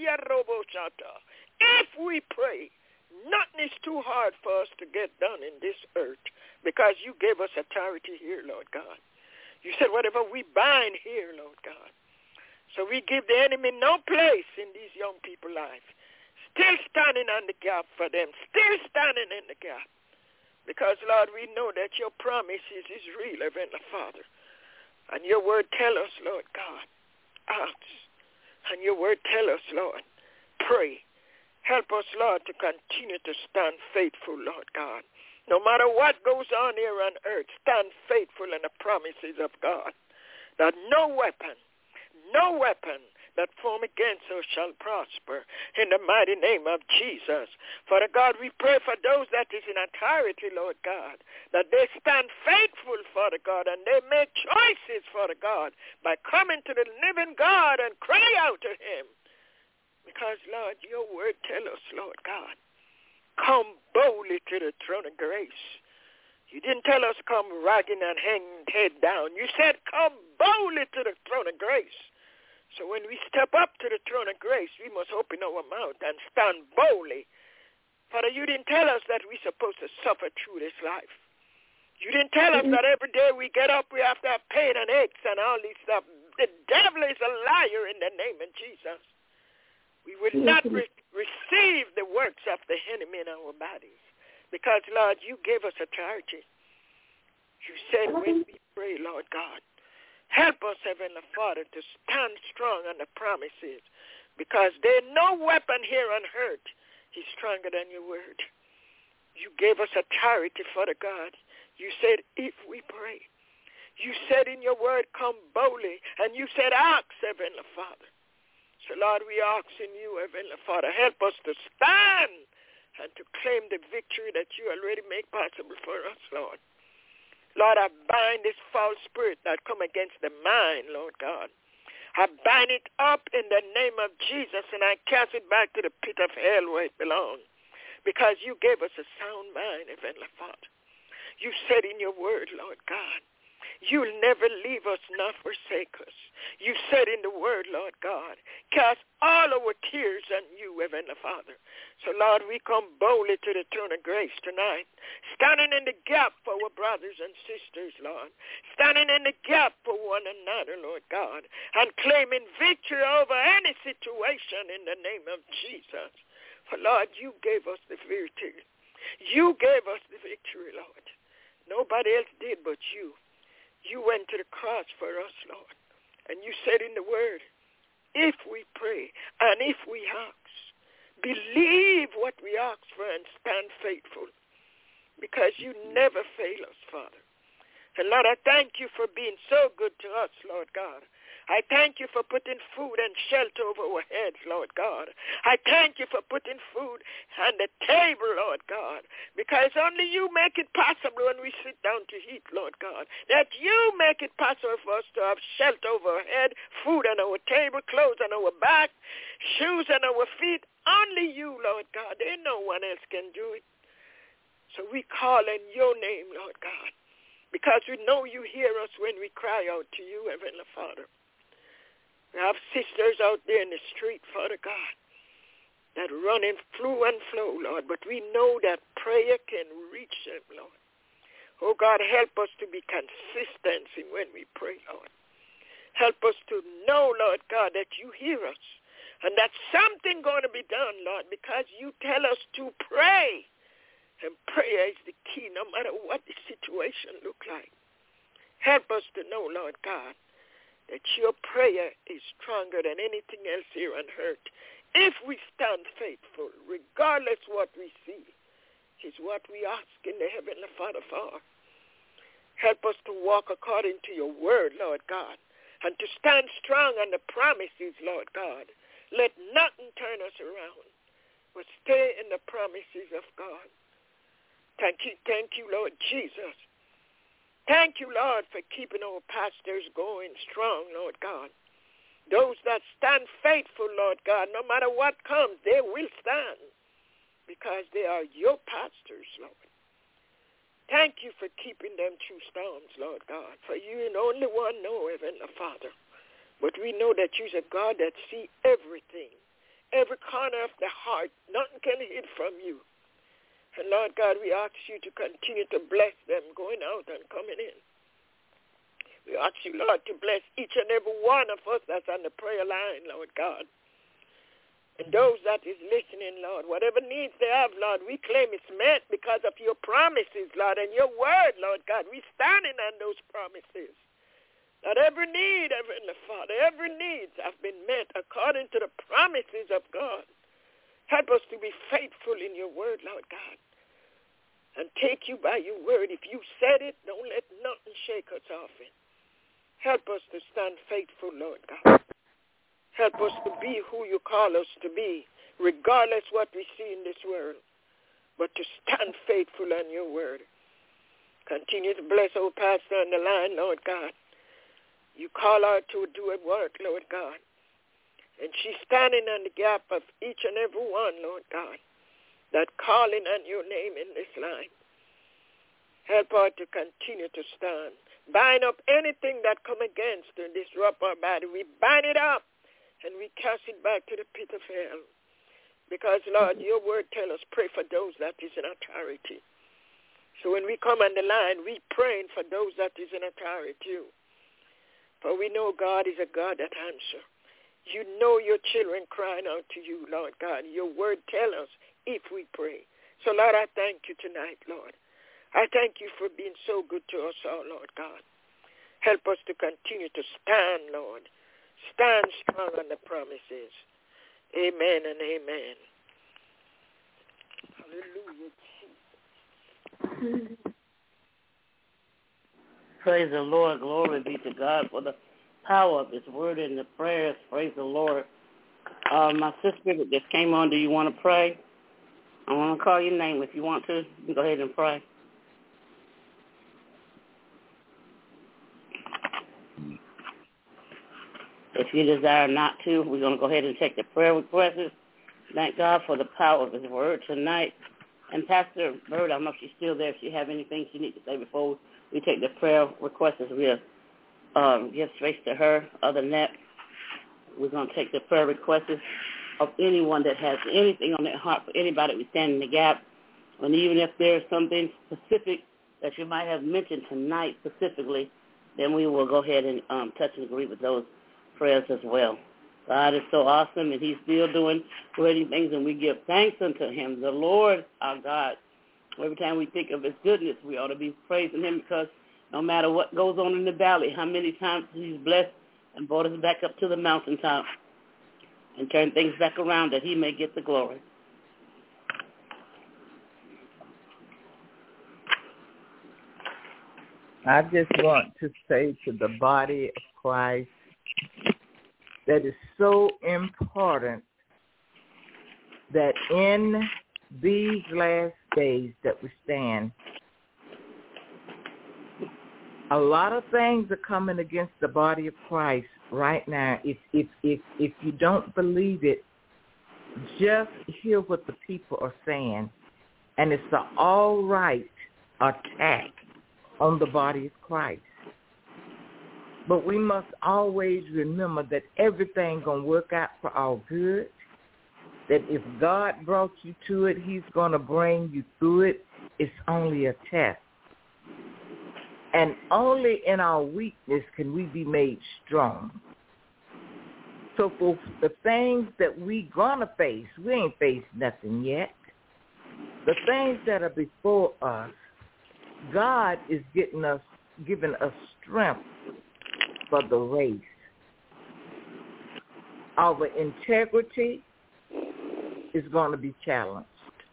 if we pray, nothing is too hard for us to get done in this earth, because you gave us authority here, Lord God. You said whatever we bind here, Lord God. So we give the enemy no place in these young people's life. Still standing on the gap for them, still standing in the gap. Because, Lord, we know that your promises is real, Heavenly Father. And your word tell us, Lord God, ask. And your word tell us, Lord, pray. Help us, Lord, to continue to stand faithful, Lord God. No matter what goes on here on earth, stand faithful in the promises of God. That no weapon, no weapon that form against us shall prosper in the mighty name of Jesus. Father God, we pray for those that is in authority, Lord God, that they stand faithful, Father God, and they make choices, Father God, by coming to the living God and cry out to him. Because, Lord, your word tell us, Lord God, come boldly to the throne of grace. You didn't tell us come ragging and hanging head down. You said come boldly to the throne of grace. So when we step up to the throne of grace, we must open our mouth and stand boldly. Father, you didn't tell us that we're supposed to suffer through this life. You didn't tell us that every day we get up, we have to have pain and aches and all this stuff. The devil is a liar in the name of Jesus. We will not re- receive the works of the enemy in our bodies. Because, Lord, you gave us authority. You said when we pray, Lord God, help us, Heavenly Father, to stand strong on the promises, because there's no weapon here on earth is stronger than your word. You gave us authority, Father God. You said, if we pray. You said in your word, come boldly, and you said, ask, Heavenly Father. So, Lord, we ask in you, Heavenly Father, help us to stand and to claim the victory that you already made possible for us, Lord. Lord, I bind this foul spirit that come against the mind, Lord God. I bind it up in the name of Jesus, and I cast it back to the pit of hell where it belongs, because you gave us a sound mind, Heavenly Father. You said in your word, Lord God, you'll never leave us nor forsake us. You said in the word, Lord God, cast all our tears on you, Heavenly Father. So, Lord, we come boldly to the throne of grace tonight, standing in the gap for our brothers and sisters, Lord, standing in the gap for one another, Lord God, and claiming victory over any situation in the name of Jesus. For, Lord, you gave us the victory. You gave us the victory, Lord. Nobody else did but you. you went to the cross for us, Lord. And you said in the word, if we pray and if we ask, believe what we ask for and stand faithful, because you never fail us, Father. And Lord, I thank you for being so good to us, Lord God. I thank you for putting food and shelter over our heads, Lord God. I thank you for putting food on the table, Lord God, because only you make it possible when we sit down to eat, Lord God, that you make it possible for us to have shelter over our head, food on our table, clothes on our back, shoes on our feet. Only you, Lord God. There no one else can do it. So we call in your name, Lord God, because we know you hear us when we cry out to you, Heavenly Father. We have sisters out there in the street, Father God, that run in through and flow, Lord, but we know that prayer can reach them, Lord. Oh, God, help us to be consistent in when we pray, Lord. Help us to know, Lord God, that you hear us and that something going to be done, Lord, because you tell us to pray. And prayer is the key, no matter what the situation looks like. Help us to know, Lord God, that your prayer is stronger than anything else here on earth. If we stand faithful, regardless what we see, is what we ask in the Heavenly Father for. Help us to walk according to your word, Lord God, and to stand strong on the promises, Lord God. Let nothing turn us around, but stay in the promises of God. Thank you, thank you, Lord Jesus. Thank you, Lord, for keeping our pastors going strong, Lord God. Those that stand faithful, Lord God, no matter what comes, they will stand because they are your pastors, Lord. Thank you for keeping them through storms, Lord God, for you and only one know, Heavenly Father. But we know that you're a God that sees everything, every corner of the heart. Nothing can hide from you. And Lord God, we ask you to continue to bless them going out and coming in. We ask you, Lord, to bless each and every one of us that's on the prayer line, Lord God. And those that is listening, Lord, whatever needs they have, Lord, we claim it's met because of your promises, Lord, and your word, Lord God. We standing on those promises. That every need, Heavenly Father, every need have been met according to the promises of God. Help us to be faithful in your word, Lord God, and take you by your word. If you said it, don't let nothing shake us off it. Help us to stand faithful, Lord God. Help us to be who you call us to be, regardless what we see in this world, but to stand faithful on your word. Continue to bless our pastor on the line, Lord God. You call her to do a work, Lord God. And she's standing on the gap of each and every one, Lord God, that calling on your name in this line. Help her to continue to stand. Bind up anything that come against and disrupt our body. We bind it up and we cast it back to the pit of hell. Because, Lord, your word tells us pray for those that is in authority. So when we come on the line, we praying for those that is in authority too. For we know God is a God that answers. You know your children crying out to you, Lord God. Your word tells us if we pray. So, Lord, I thank you tonight, Lord. I thank you for being so good to us all, Lord God. Help us to continue to stand, Lord. Stand strong on the promises. Amen and amen. Hallelujah. Praise the Lord. Glory be to God for the power of his word and the prayers. Praise the Lord. Uh, my sister that just came on, do you want to pray? I want to call your name. If you want to, you can go ahead and pray. If you desire not to, we're going to go ahead and take the prayer requests. Thank God for the power of his word tonight. And Pastor Bird, I don't know if she's still there. If she have anything she needs to say before we take the prayer requests, we'll um, give space to her. Other than that, we're going to take the prayer requests of anyone that has anything on their heart, for anybody we stand in the gap. And even if there's something specific that you might have mentioned tonight specifically, then we will go ahead and um, touch and agree with those prayers as well. God is so awesome, and he's still doing great things, and we give thanks unto him, the Lord our God. Every time we think of his goodness, we ought to be praising him because No matter what goes on in the valley, how many times he's blessed and brought us back up to the mountaintop and turned things back around that he may get the glory. I just want to say to the body of Christ that it's so important that in these last days that we stand, a lot of things are coming against the body of Christ right now. If if if if you don't believe it, just hear what the people are saying, and it's an all right attack on the body of Christ. But we must always remember that everything gonna work out for our good. That if God brought you to it, he's gonna bring you through it. It's only a test. And only in our weakness can we be made strong. So for the things that we gonna face, we ain't faced nothing yet. The things that are before us, God is getting us, giving us strength for the race. Our integrity is going to be challenged.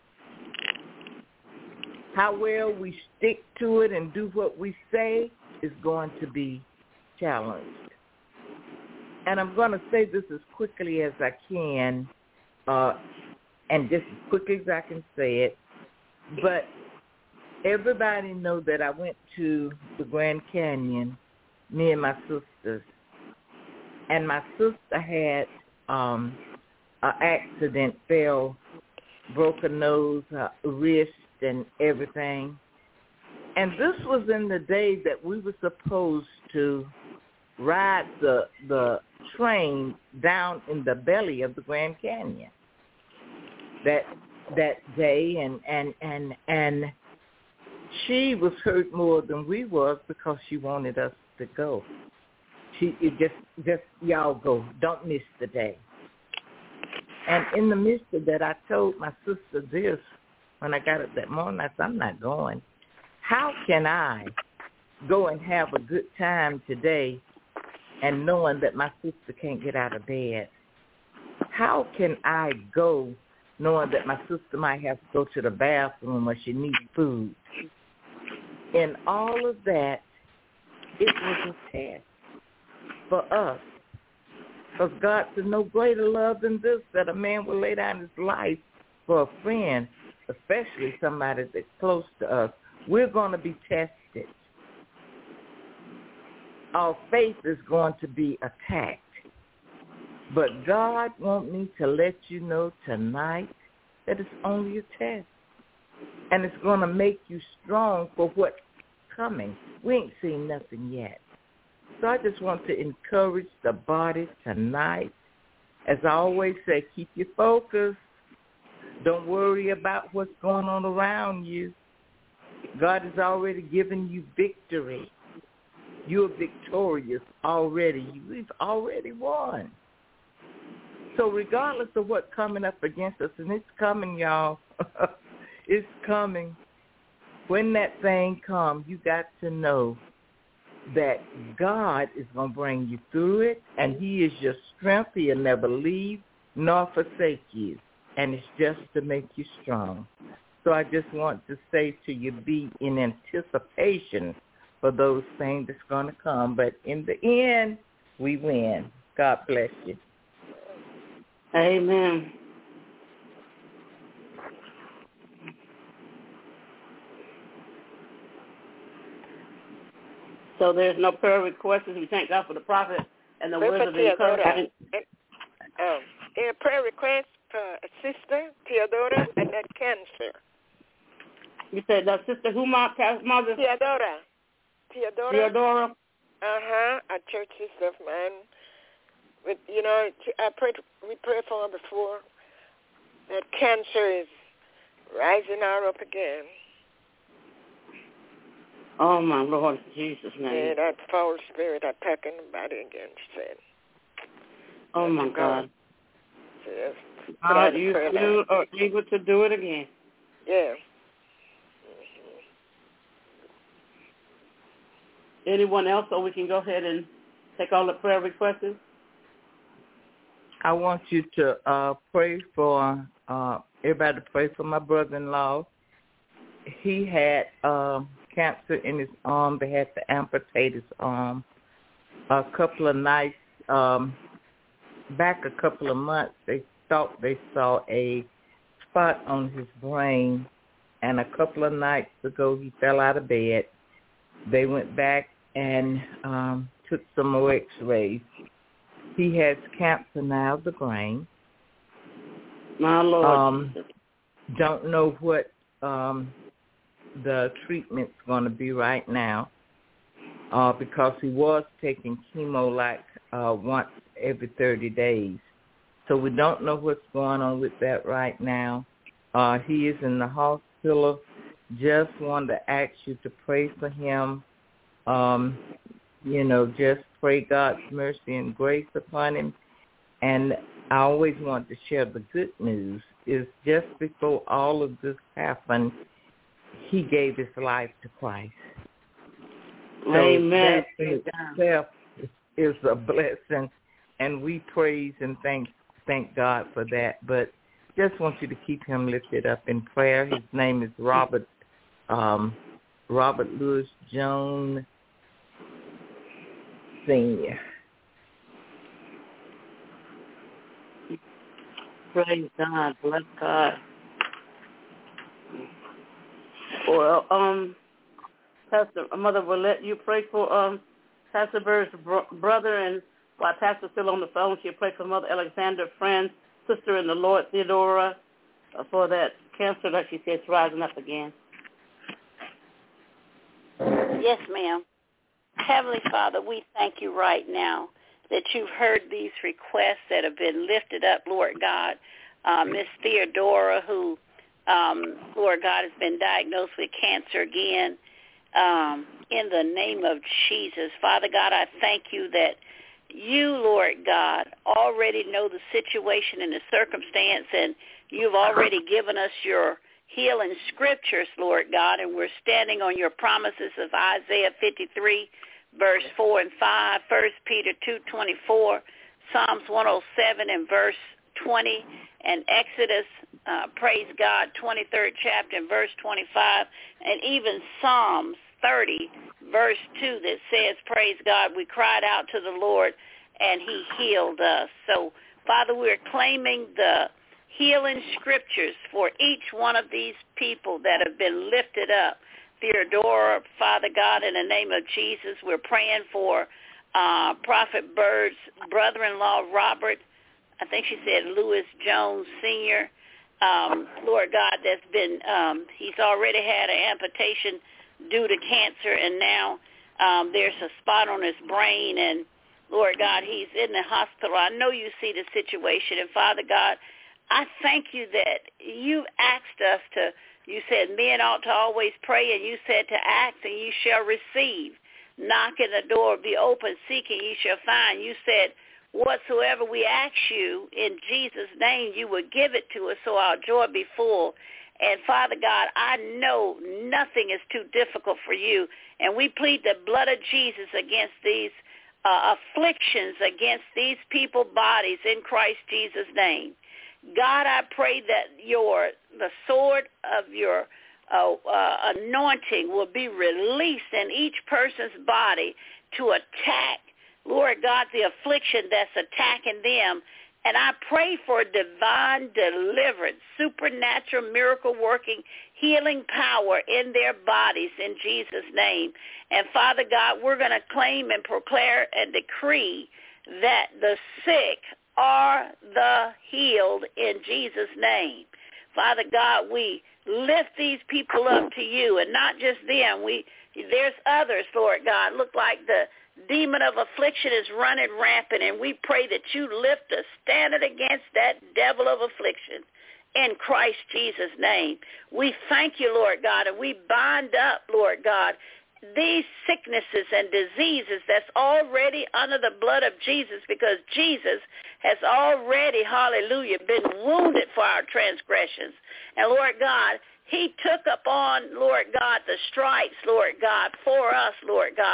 How well we stick to it and do what we say is going to be challenged. And I'm going to say this as quickly as I can, uh, and just as quickly as I can say it, but everybody know that I went to the Grand Canyon, me and my sisters, and my sister had um, an accident, fell, broke her nose, her wrist, and everything. And this was in the day that we were supposed to ride the the train down in the belly of the Grand Canyon that that day, and and and and she was hurt more than we was because she wanted us to go. She it just just y'all go, don't miss the day. And in the midst of that, I told my sister this when I got up that morning. I said, I'm not going. How can I go and have a good time today and knowing that my sister can't get out of bed? How can I go knowing that my sister might have to go to the bathroom or she needs food? In all of that, it was a test for us. Because God said, no greater love than this, that a man will lay down his life for a friend, especially somebody that's close to us. We're going to be tested. Our faith is going to be attacked. But God wants me to let you know tonight that it's only a test. And it's going to make you strong for what's coming. We ain't seen nothing yet. So I just want to encourage the body tonight. As I always say, keep your focus. Don't worry about what's going on around you. God has already given you victory. You're victorious already. We've already won. So regardless of what's coming up against us, and it's coming, y'all, it's coming. When that thing comes, you got to know that God is going to bring you through it, and he is your strength. He'll never leave nor forsake you, and it's just to make you strong. So I just want to say to you, be in anticipation for those things that's going to come. But in the end, we win. God bless you. Amen. So there's no prayer requests. We thank God for the prophet and the words of encouragement. Um, a prayer request for a sister, Theodora, and that cancer. You said the sister who, my mother? Theodora. Theodora. Theodora. Uh-huh. A church sister of mine. But, you know, I prayed, we prayed for her before. That cancer is rising her up again. Oh, my Lord, in Jesus' name. Yeah, that foul spirit attacking the body again, she said. Oh, my God. God. Yes. God, you still are able to do it again. Yeah. anyone else, so we can go ahead and take all the prayer requests? I want you to uh, pray for, uh, everybody to pray for my brother-in-law. He had uh, cancer in his arm. They had to amputate his arm. A couple of nights, um, back a couple of months, they thought they saw a spot on his brain, and a couple of nights ago he fell out of bed. They went back and um, took some more x-rays. He has cancer now of the brain. My Lord. Um, don't know what um, the treatment's going to be right now uh, because he was taking chemo like uh, once every thirty days. So we don't know what's going on with that right now. Uh, he is in the hospital. Just wanted to ask you to pray for him. Um, you know, just pray God's mercy and grace upon him. And I always want to share the good news is just before all of this happened, he gave his life to Christ. So Amen. that in itself is a blessing, and we praise and thank thank God for that. But just want you to keep him lifted up in prayer. His name is Robert um, Robert Louis Jones Senior Praise God. Bless God. Well, um, Pastor, Mother will let you pray for um, Pastor Bird's bro- brother, and while Pastor's still on the phone, she'll pray for Mother Alexander, friend, sister in the Lord, Theodora, uh, for that cancer that she says rising up again. Yes, ma'am. Heavenly Father, we thank you right now that you've heard these requests that have been lifted up, Lord God. Uh, Miss Theodora, who, um, Lord God, has been diagnosed with cancer again. Um, in the name of Jesus, Father God, I thank you that you, Lord God, already know the situation and the circumstance, and you've already given us your healing scriptures, Lord God, and we're standing on your promises of Isaiah fifty-three, verse four and five, First Peter two twenty-four, Psalms one oh seven and verse twenty, and Exodus, uh, praise God, twenty-third chapter and verse twenty-five, and even Psalms thirty, verse two that says, praise God, we cried out to the Lord and he healed us. So, Father, we're claiming the healing scriptures for each one of these people that have been lifted up. Theodora, Father God, in the name of Jesus, we're praying for uh, Prophet Bird's brother-in-law, Robert, I think she said Louis Jones Senior Um, Lord God, that's been, um, he's already had an amputation due to cancer, and now um, there's a spot on his brain, and Lord God, he's in the hospital. I know you see the situation, and Father God, I thank you that you asked us to, you said men ought to always pray, and you said to ask, and you shall receive. Knock, and the door will be open. Seek, and you shall find. You said, whatsoever we ask you in Jesus' name, you will give it to us, so our joy be full. And Father God, I know nothing is too difficult for you, and we plead the blood of Jesus against these uh, afflictions, against these people's bodies in Christ Jesus' name. God, I pray that your the sword of your uh, uh, anointing will be released in each person's body to attack, Lord God, the affliction that's attacking them. And I pray for divine deliverance, supernatural miracle-working, healing power in their bodies in Jesus' name. And, Father God, we're going to claim and proclaim and decree that the sick are the healed in Jesus' name. Father God, we lift these people up to you, and not just them. We there's others, Lord God, look like the demon of affliction is running rampant, and we pray that you lift a standard against that devil of affliction in Christ Jesus' name. We thank you, Lord God, and we bind up, Lord God, these sicknesses and diseases that's already under the blood of Jesus, because Jesus has already, hallelujah, been wounded for our transgressions. And Lord God, he took upon, Lord God, the stripes, Lord God, for us, Lord God.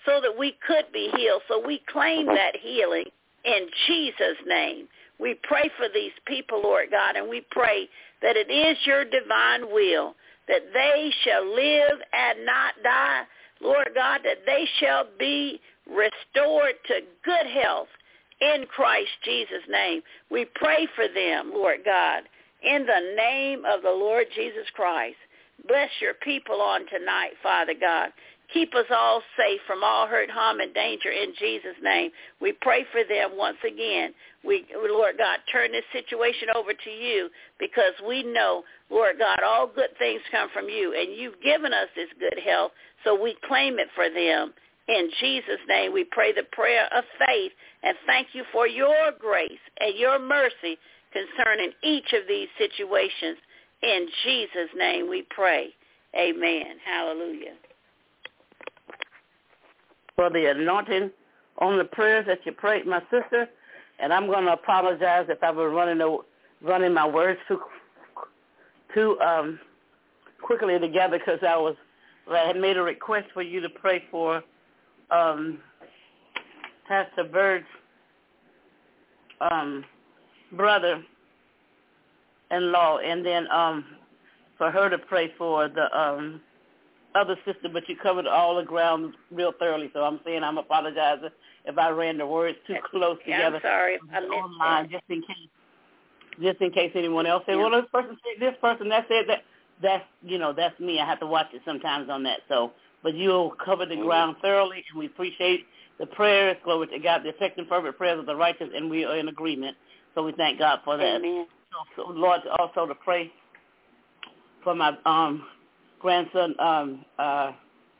so that we could be healed. So we claim that healing in Jesus' name. We pray for these people, Lord God, and we pray that it is your divine will that they shall live and not die, Lord God, that they shall be restored to good health in Christ Jesus' name. We pray for them, Lord God, in the name of the Lord Jesus Christ. Bless your people on tonight, Father God. Keep us all safe from all hurt, harm, and danger in Jesus' name. We pray for them once again. We, Lord God, turn this situation over to you because we know, Lord God, all good things come from you, and you've given us this good health, so we claim it for them. In Jesus' name, we pray the prayer of faith, and thank you for your grace and your mercy concerning each of these situations. In Jesus' name we pray. Amen. Hallelujah. For the anointing on the prayers that you prayed, my sister, and I'm going to apologize if I was running the, running my words too too um, quickly together because I was I had made a request for you to pray for um, Pastor Bird's um, brother-in-law, and then um, for her to pray for the um, other sister, but you covered all the ground real thoroughly, so I'm saying I'm apologizing if I ran the words too close yeah, together. I'm sorry. I online, just in case, just in case anyone else said, yeah. well, this person said this person, that said that. That's, you know, that's me. I have to watch it sometimes on that. So, but you'll cover the mm-hmm. ground thoroughly, and we appreciate the prayers. Glory to God, the effective fervent prayers of the righteous, and we are in agreement. So we thank God for that. Amen. So, so Lord, also to pray for my um, grandson, um, uh,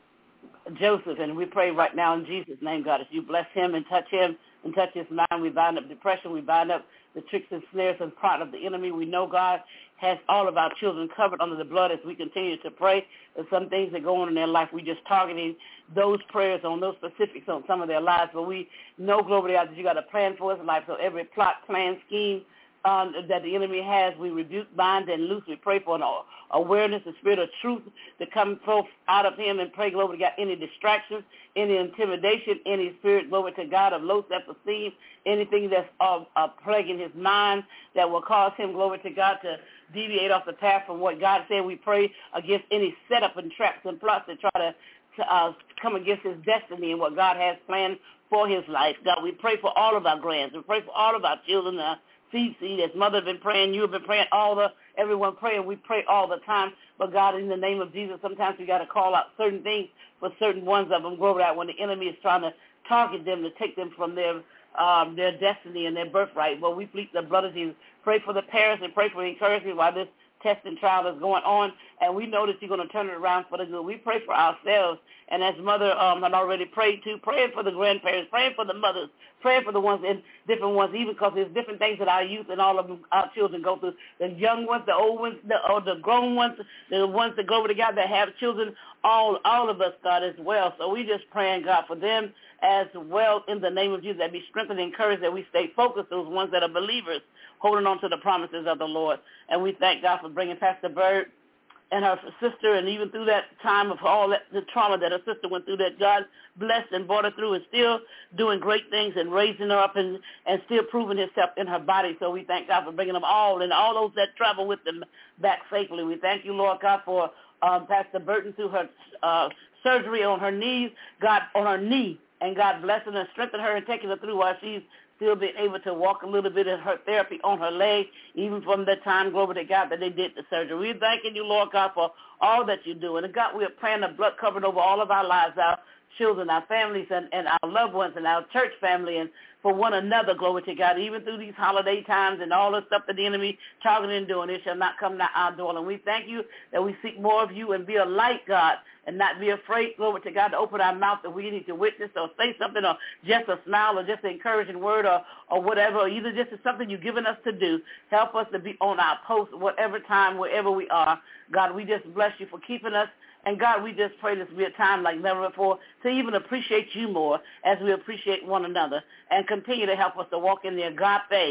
Joseph, and we pray right now in Jesus' name, God, as you bless him and touch him and touch his mind. We bind up depression. We bind up the tricks and snares and plot of the enemy. We know God has all of our children covered under the blood as we continue to pray. There's some things that go on in their life. We're just targeting those prayers on those specifics on some of their lives. But we know, glory to God, that you got a plan for his life. So every plot, plan, scheme um, that the enemy has, we rebuke, bind, and loose. We pray for an awareness, the spirit of truth to come forth out of him, and pray, glory to God, any distractions, any intimidation, any spirit, glory to God, of low self-esteem, anything that's uh, uh, plaguing his mind that will cause him, glory to God, to deviate off the path from what God said. We pray against any setup and traps and plots that try to, to uh, come against his destiny and what God has planned for his life. God, we pray for all of our grands. We pray for all of our children, uh, C C, as mother have been praying, you have been praying, all the, everyone praying. We pray all the time. But God, in the name of Jesus, sometimes we got to call out certain things for certain ones of them. Glory out when the enemy is trying to target them to take them from their um, their destiny and their birthright. Well, we plead the blood of Jesus. Pray for the parents and pray for the encouragement while this test and trial is going on, and we know that you're going to turn it around for the good. We pray for ourselves, and as Mother um, had already prayed too, praying for the grandparents, praying for the mothers, praying for the ones in different ones, even because there's different things that our youth and all of them, our children go through. The young ones, the old ones, the, or the grown ones, the ones that go over to God that have children, all all of us, God, as well. So we just praying, God, for them as well in the name of Jesus, that be strengthened and encouraged, that we stay focused, those ones that are believers, holding on to the promises of the Lord. And we thank God for bringing Pastor Bird and her sister, and even through that time of all that, the trauma that her sister went through, that God blessed and brought her through, and still doing great things and raising her up and, and still proving himself in her body. So we thank God for bringing them all and all those that travel with them back safely. We thank you, Lord God, for um, Pastor Burton through her uh, surgery on her knees, God, on her knee, and God blessing her, strengthen her, and taking her through while she's still being able to walk a little bit in her therapy on her leg, even from the time, glory to God, that they did the surgery. We're thanking you, Lord God, for all that you do. And God, we are praying the blood covered over all of our lives, our children, our families, and, and our loved ones, and our church family, and for one another, glory to God, even through these holiday times and all the stuff that the enemy targeting and doing, it shall not come to our door. And we thank you that we seek more of you and be a light, God, and not be afraid, glory to God, to open our mouth that we need to witness or say something, or just a smile, or just an encouraging word, or, or whatever, or either just something you've given us to do. Help us to be on our post whatever time, wherever we are. God, we just bless you for keeping us. And God, we just pray this be a time like never before to even appreciate you more as we appreciate one another, and continue to help us to walk in the agape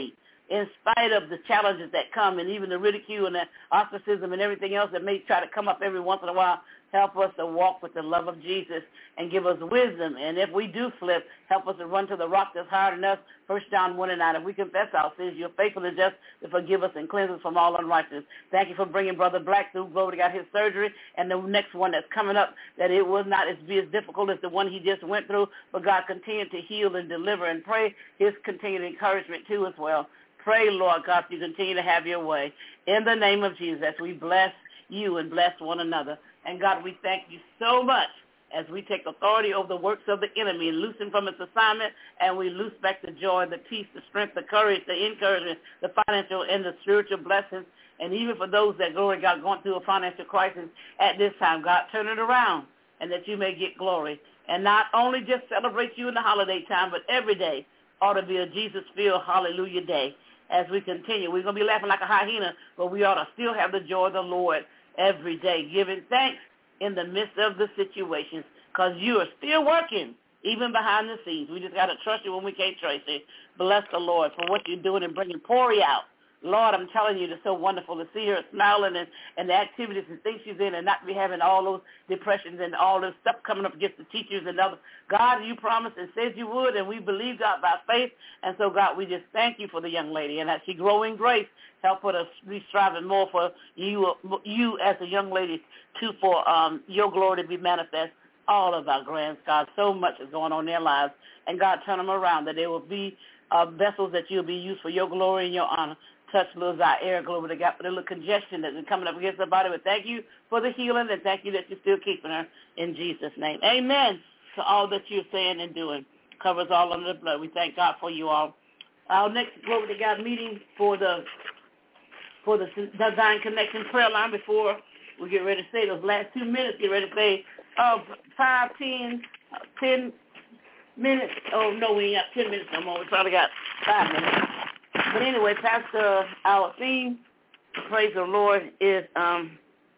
in spite of the challenges that come and even the ridicule and the ostracism and everything else that may try to come up every once in a while, help us to walk with the love of Jesus and give us wisdom. And if we do slip, help us to run to the rock that's higher than us. First John one and nine, if we confess our sins, you're faithful and just to forgive us and cleanse us from all unrighteousness. Thank you for bringing Brother Black through. Glory to God, his surgery, and the next one that's coming up, that it was not as be as difficult as the one he just went through, but God continue to heal and deliver, and pray his continued encouragement too as well. Pray, Lord God, you continue to have your way. In the name of Jesus, as we bless you and bless one another. And God, we thank you so much as we take authority over the works of the enemy and loosen from its assignment, and we loose back the joy, the peace, the strength, the courage, the encouragement, the financial and the spiritual blessings. And even for those that, glory God, going through a financial crisis at this time, God, turn it around and that you may get glory. And not only just celebrate you in the holiday time, but every day ought to be a Jesus-filled hallelujah day. As we continue, we're going to be laughing like a hyena, but we ought to still have the joy of the Lord every day, giving thanks in the midst of the situations, because you are still working, even behind the scenes. We just got to trust you when we can't trace it. Bless the Lord for what you're doing and bringing Pori out. Lord, I'm telling you, it's so wonderful to see her smiling and, and the activities and things she's in, and not be having all those depressions and all this stuff coming up against the teachers and others. God, you promised and said you would, and we believe, God, by faith. And so, God, we just thank you for the young lady, and as she grow in grace, help her to be striving more for you, you as a young lady, too, for um, your glory to be manifest. All of our grands, God, so much is going on in their lives, and God, turn them around, that they will be uh, vessels that you'll be used for your glory and your honor. Touch little Zaire, glory to God, for the little congestion that's been coming up against her body. But thank you for the healing, and thank you that you're still keeping her in Jesus' name. Amen to all that you're saying and doing. Covers all under the blood. We thank God for you all. Our next glory to God meeting for the for the Divine Connection prayer line, before we get ready to say those last two minutes, get ready to say uh, five, ten, ten minutes. Oh, no, we ain't got ten minutes no more. We probably got five minutes. But anyway, Pastor, our theme, praise the Lord, is um,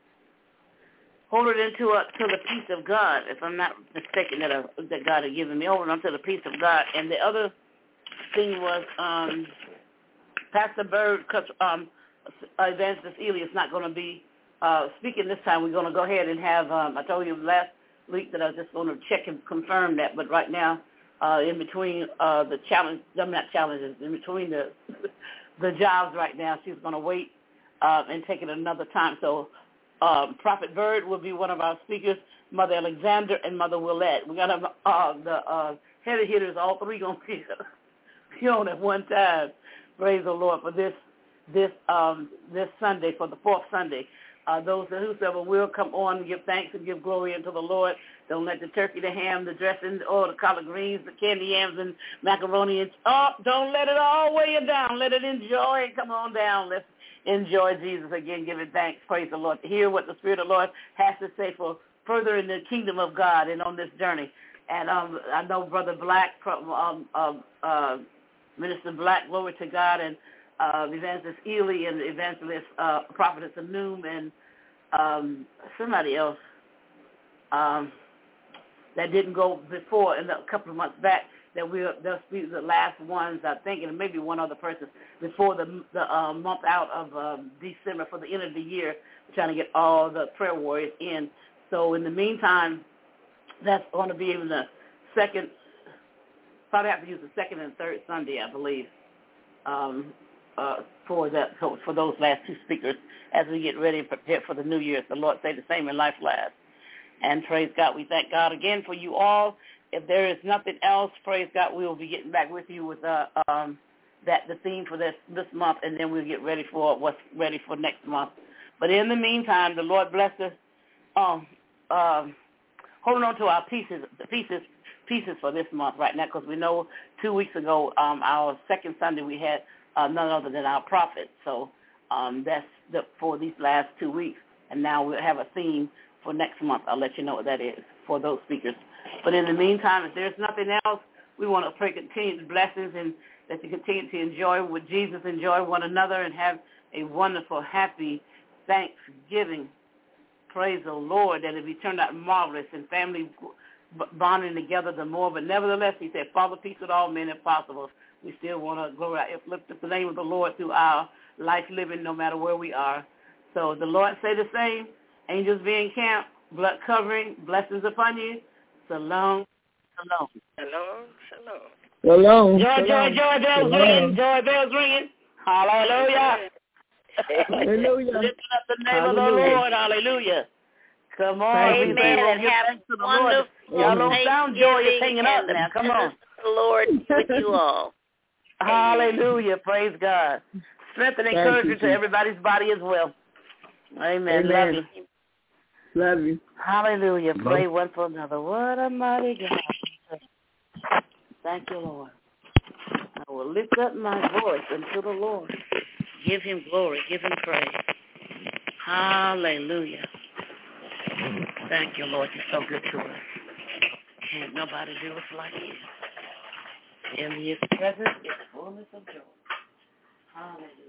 hold it into a, to the peace of God, if I'm not mistaken, that, uh, that God had given me, hold it onto the peace of God. And the other thing was um, Pastor Bird, um, Evangelist Ely is not going to be uh, speaking this time. We're going to go ahead and have, um, I told you last week that I was just going to check and confirm that, but right now, Uh, in between uh, the challenge, I'm not challenges, in between the the jobs right now, she's going to wait uh, and take it another time. So um, Prophet Bird will be one of our speakers, Mother Alexander and Mother Willette. We got uh, the uh, heavy hitters, all three going to be on at one time. Praise the Lord for this this um, this Sunday, for the fourth Sunday. Uh, those whosoever will come on and give thanks and give glory unto the Lord. Don't let the turkey, the ham, the dressing, or the collard greens, the candy yams, and macaroni. And, oh, don't let it all weigh you down. Let it enjoy and come on down. Let's enjoy Jesus again, giving thanks. Praise the Lord. To hear what the Spirit of the Lord has to say for further in the kingdom of God and on this journey. And um, I know Brother Black, um, uh, uh, Minister Black, glory to God, and uh, Evangelist Ely and Evangelist uh, Prophetess Anum, and um, somebody else. Um, that didn't go before in a couple of months back, that we'll, they'll be the last ones, I think, and maybe one other person, before the the uh, month out of um, December, for the end of the year. We're trying to get all the prayer warriors in. So in the meantime, that's going to be in the second, probably have to use the second and third Sunday, I believe, um, uh, for that for, for those last two speakers as we get ready and prepare for the New Year. The Lord say the same in life last. And praise God, we thank God again for you all. If there is nothing else, praise God, we will be getting back with you with uh, um, that the theme for this this month, and then we'll get ready for what's ready for next month. But in the meantime, the Lord bless us. Um, um, holding on to our pieces, the pieces, pieces for this month right now, because we know two weeks ago, um, our second Sunday, we had uh, none other than our prophet. So um, that's the, for these last two weeks, and now we'll have a theme for next month. I'll let you know what that is for those speakers. But in the meantime, if there's nothing else, we want to pray continued blessings and that you continue to enjoy with Jesus, enjoy one another, and have a wonderful, happy Thanksgiving. Praise the Lord, that it be turned out marvelous and family bonding together the more. But nevertheless, he said, Father, peace with all men if possible. We still want to glorify, uplift the name of the Lord through our life living, no matter where we are. So the Lord say the same. Angels be in camp, blood covering, blessings upon you. Shalom, shalom. Shalom, shalom. Shalom. Joy, Shalom. joy, joy bells Shalom. ringing, joy bells ringing. Hallelujah. Hallelujah. Lifting up the name Hallelujah. of the Lord. Hallelujah. Come on. Thank We you. say Amen. we'll And give have thanks to a the Lord. wonderful Y'all don't sound joyous Thanksgiving hanging up and the now. Come on. presence of the Lord with you all. Hallelujah. Praise God. Strength and Thank you, encouragement to Jesus. everybody's body as well. Amen. Amen. Love you. Love you. Hallelujah. Love Pray you. one for another. What a mighty God. Thank you, Lord. I will lift up my voice unto the Lord. Give him glory. Give him praise. Hallelujah. Thank you, Lord. You're so good to us. Can't nobody do us like you. In his presence is fullness of joy. Hallelujah.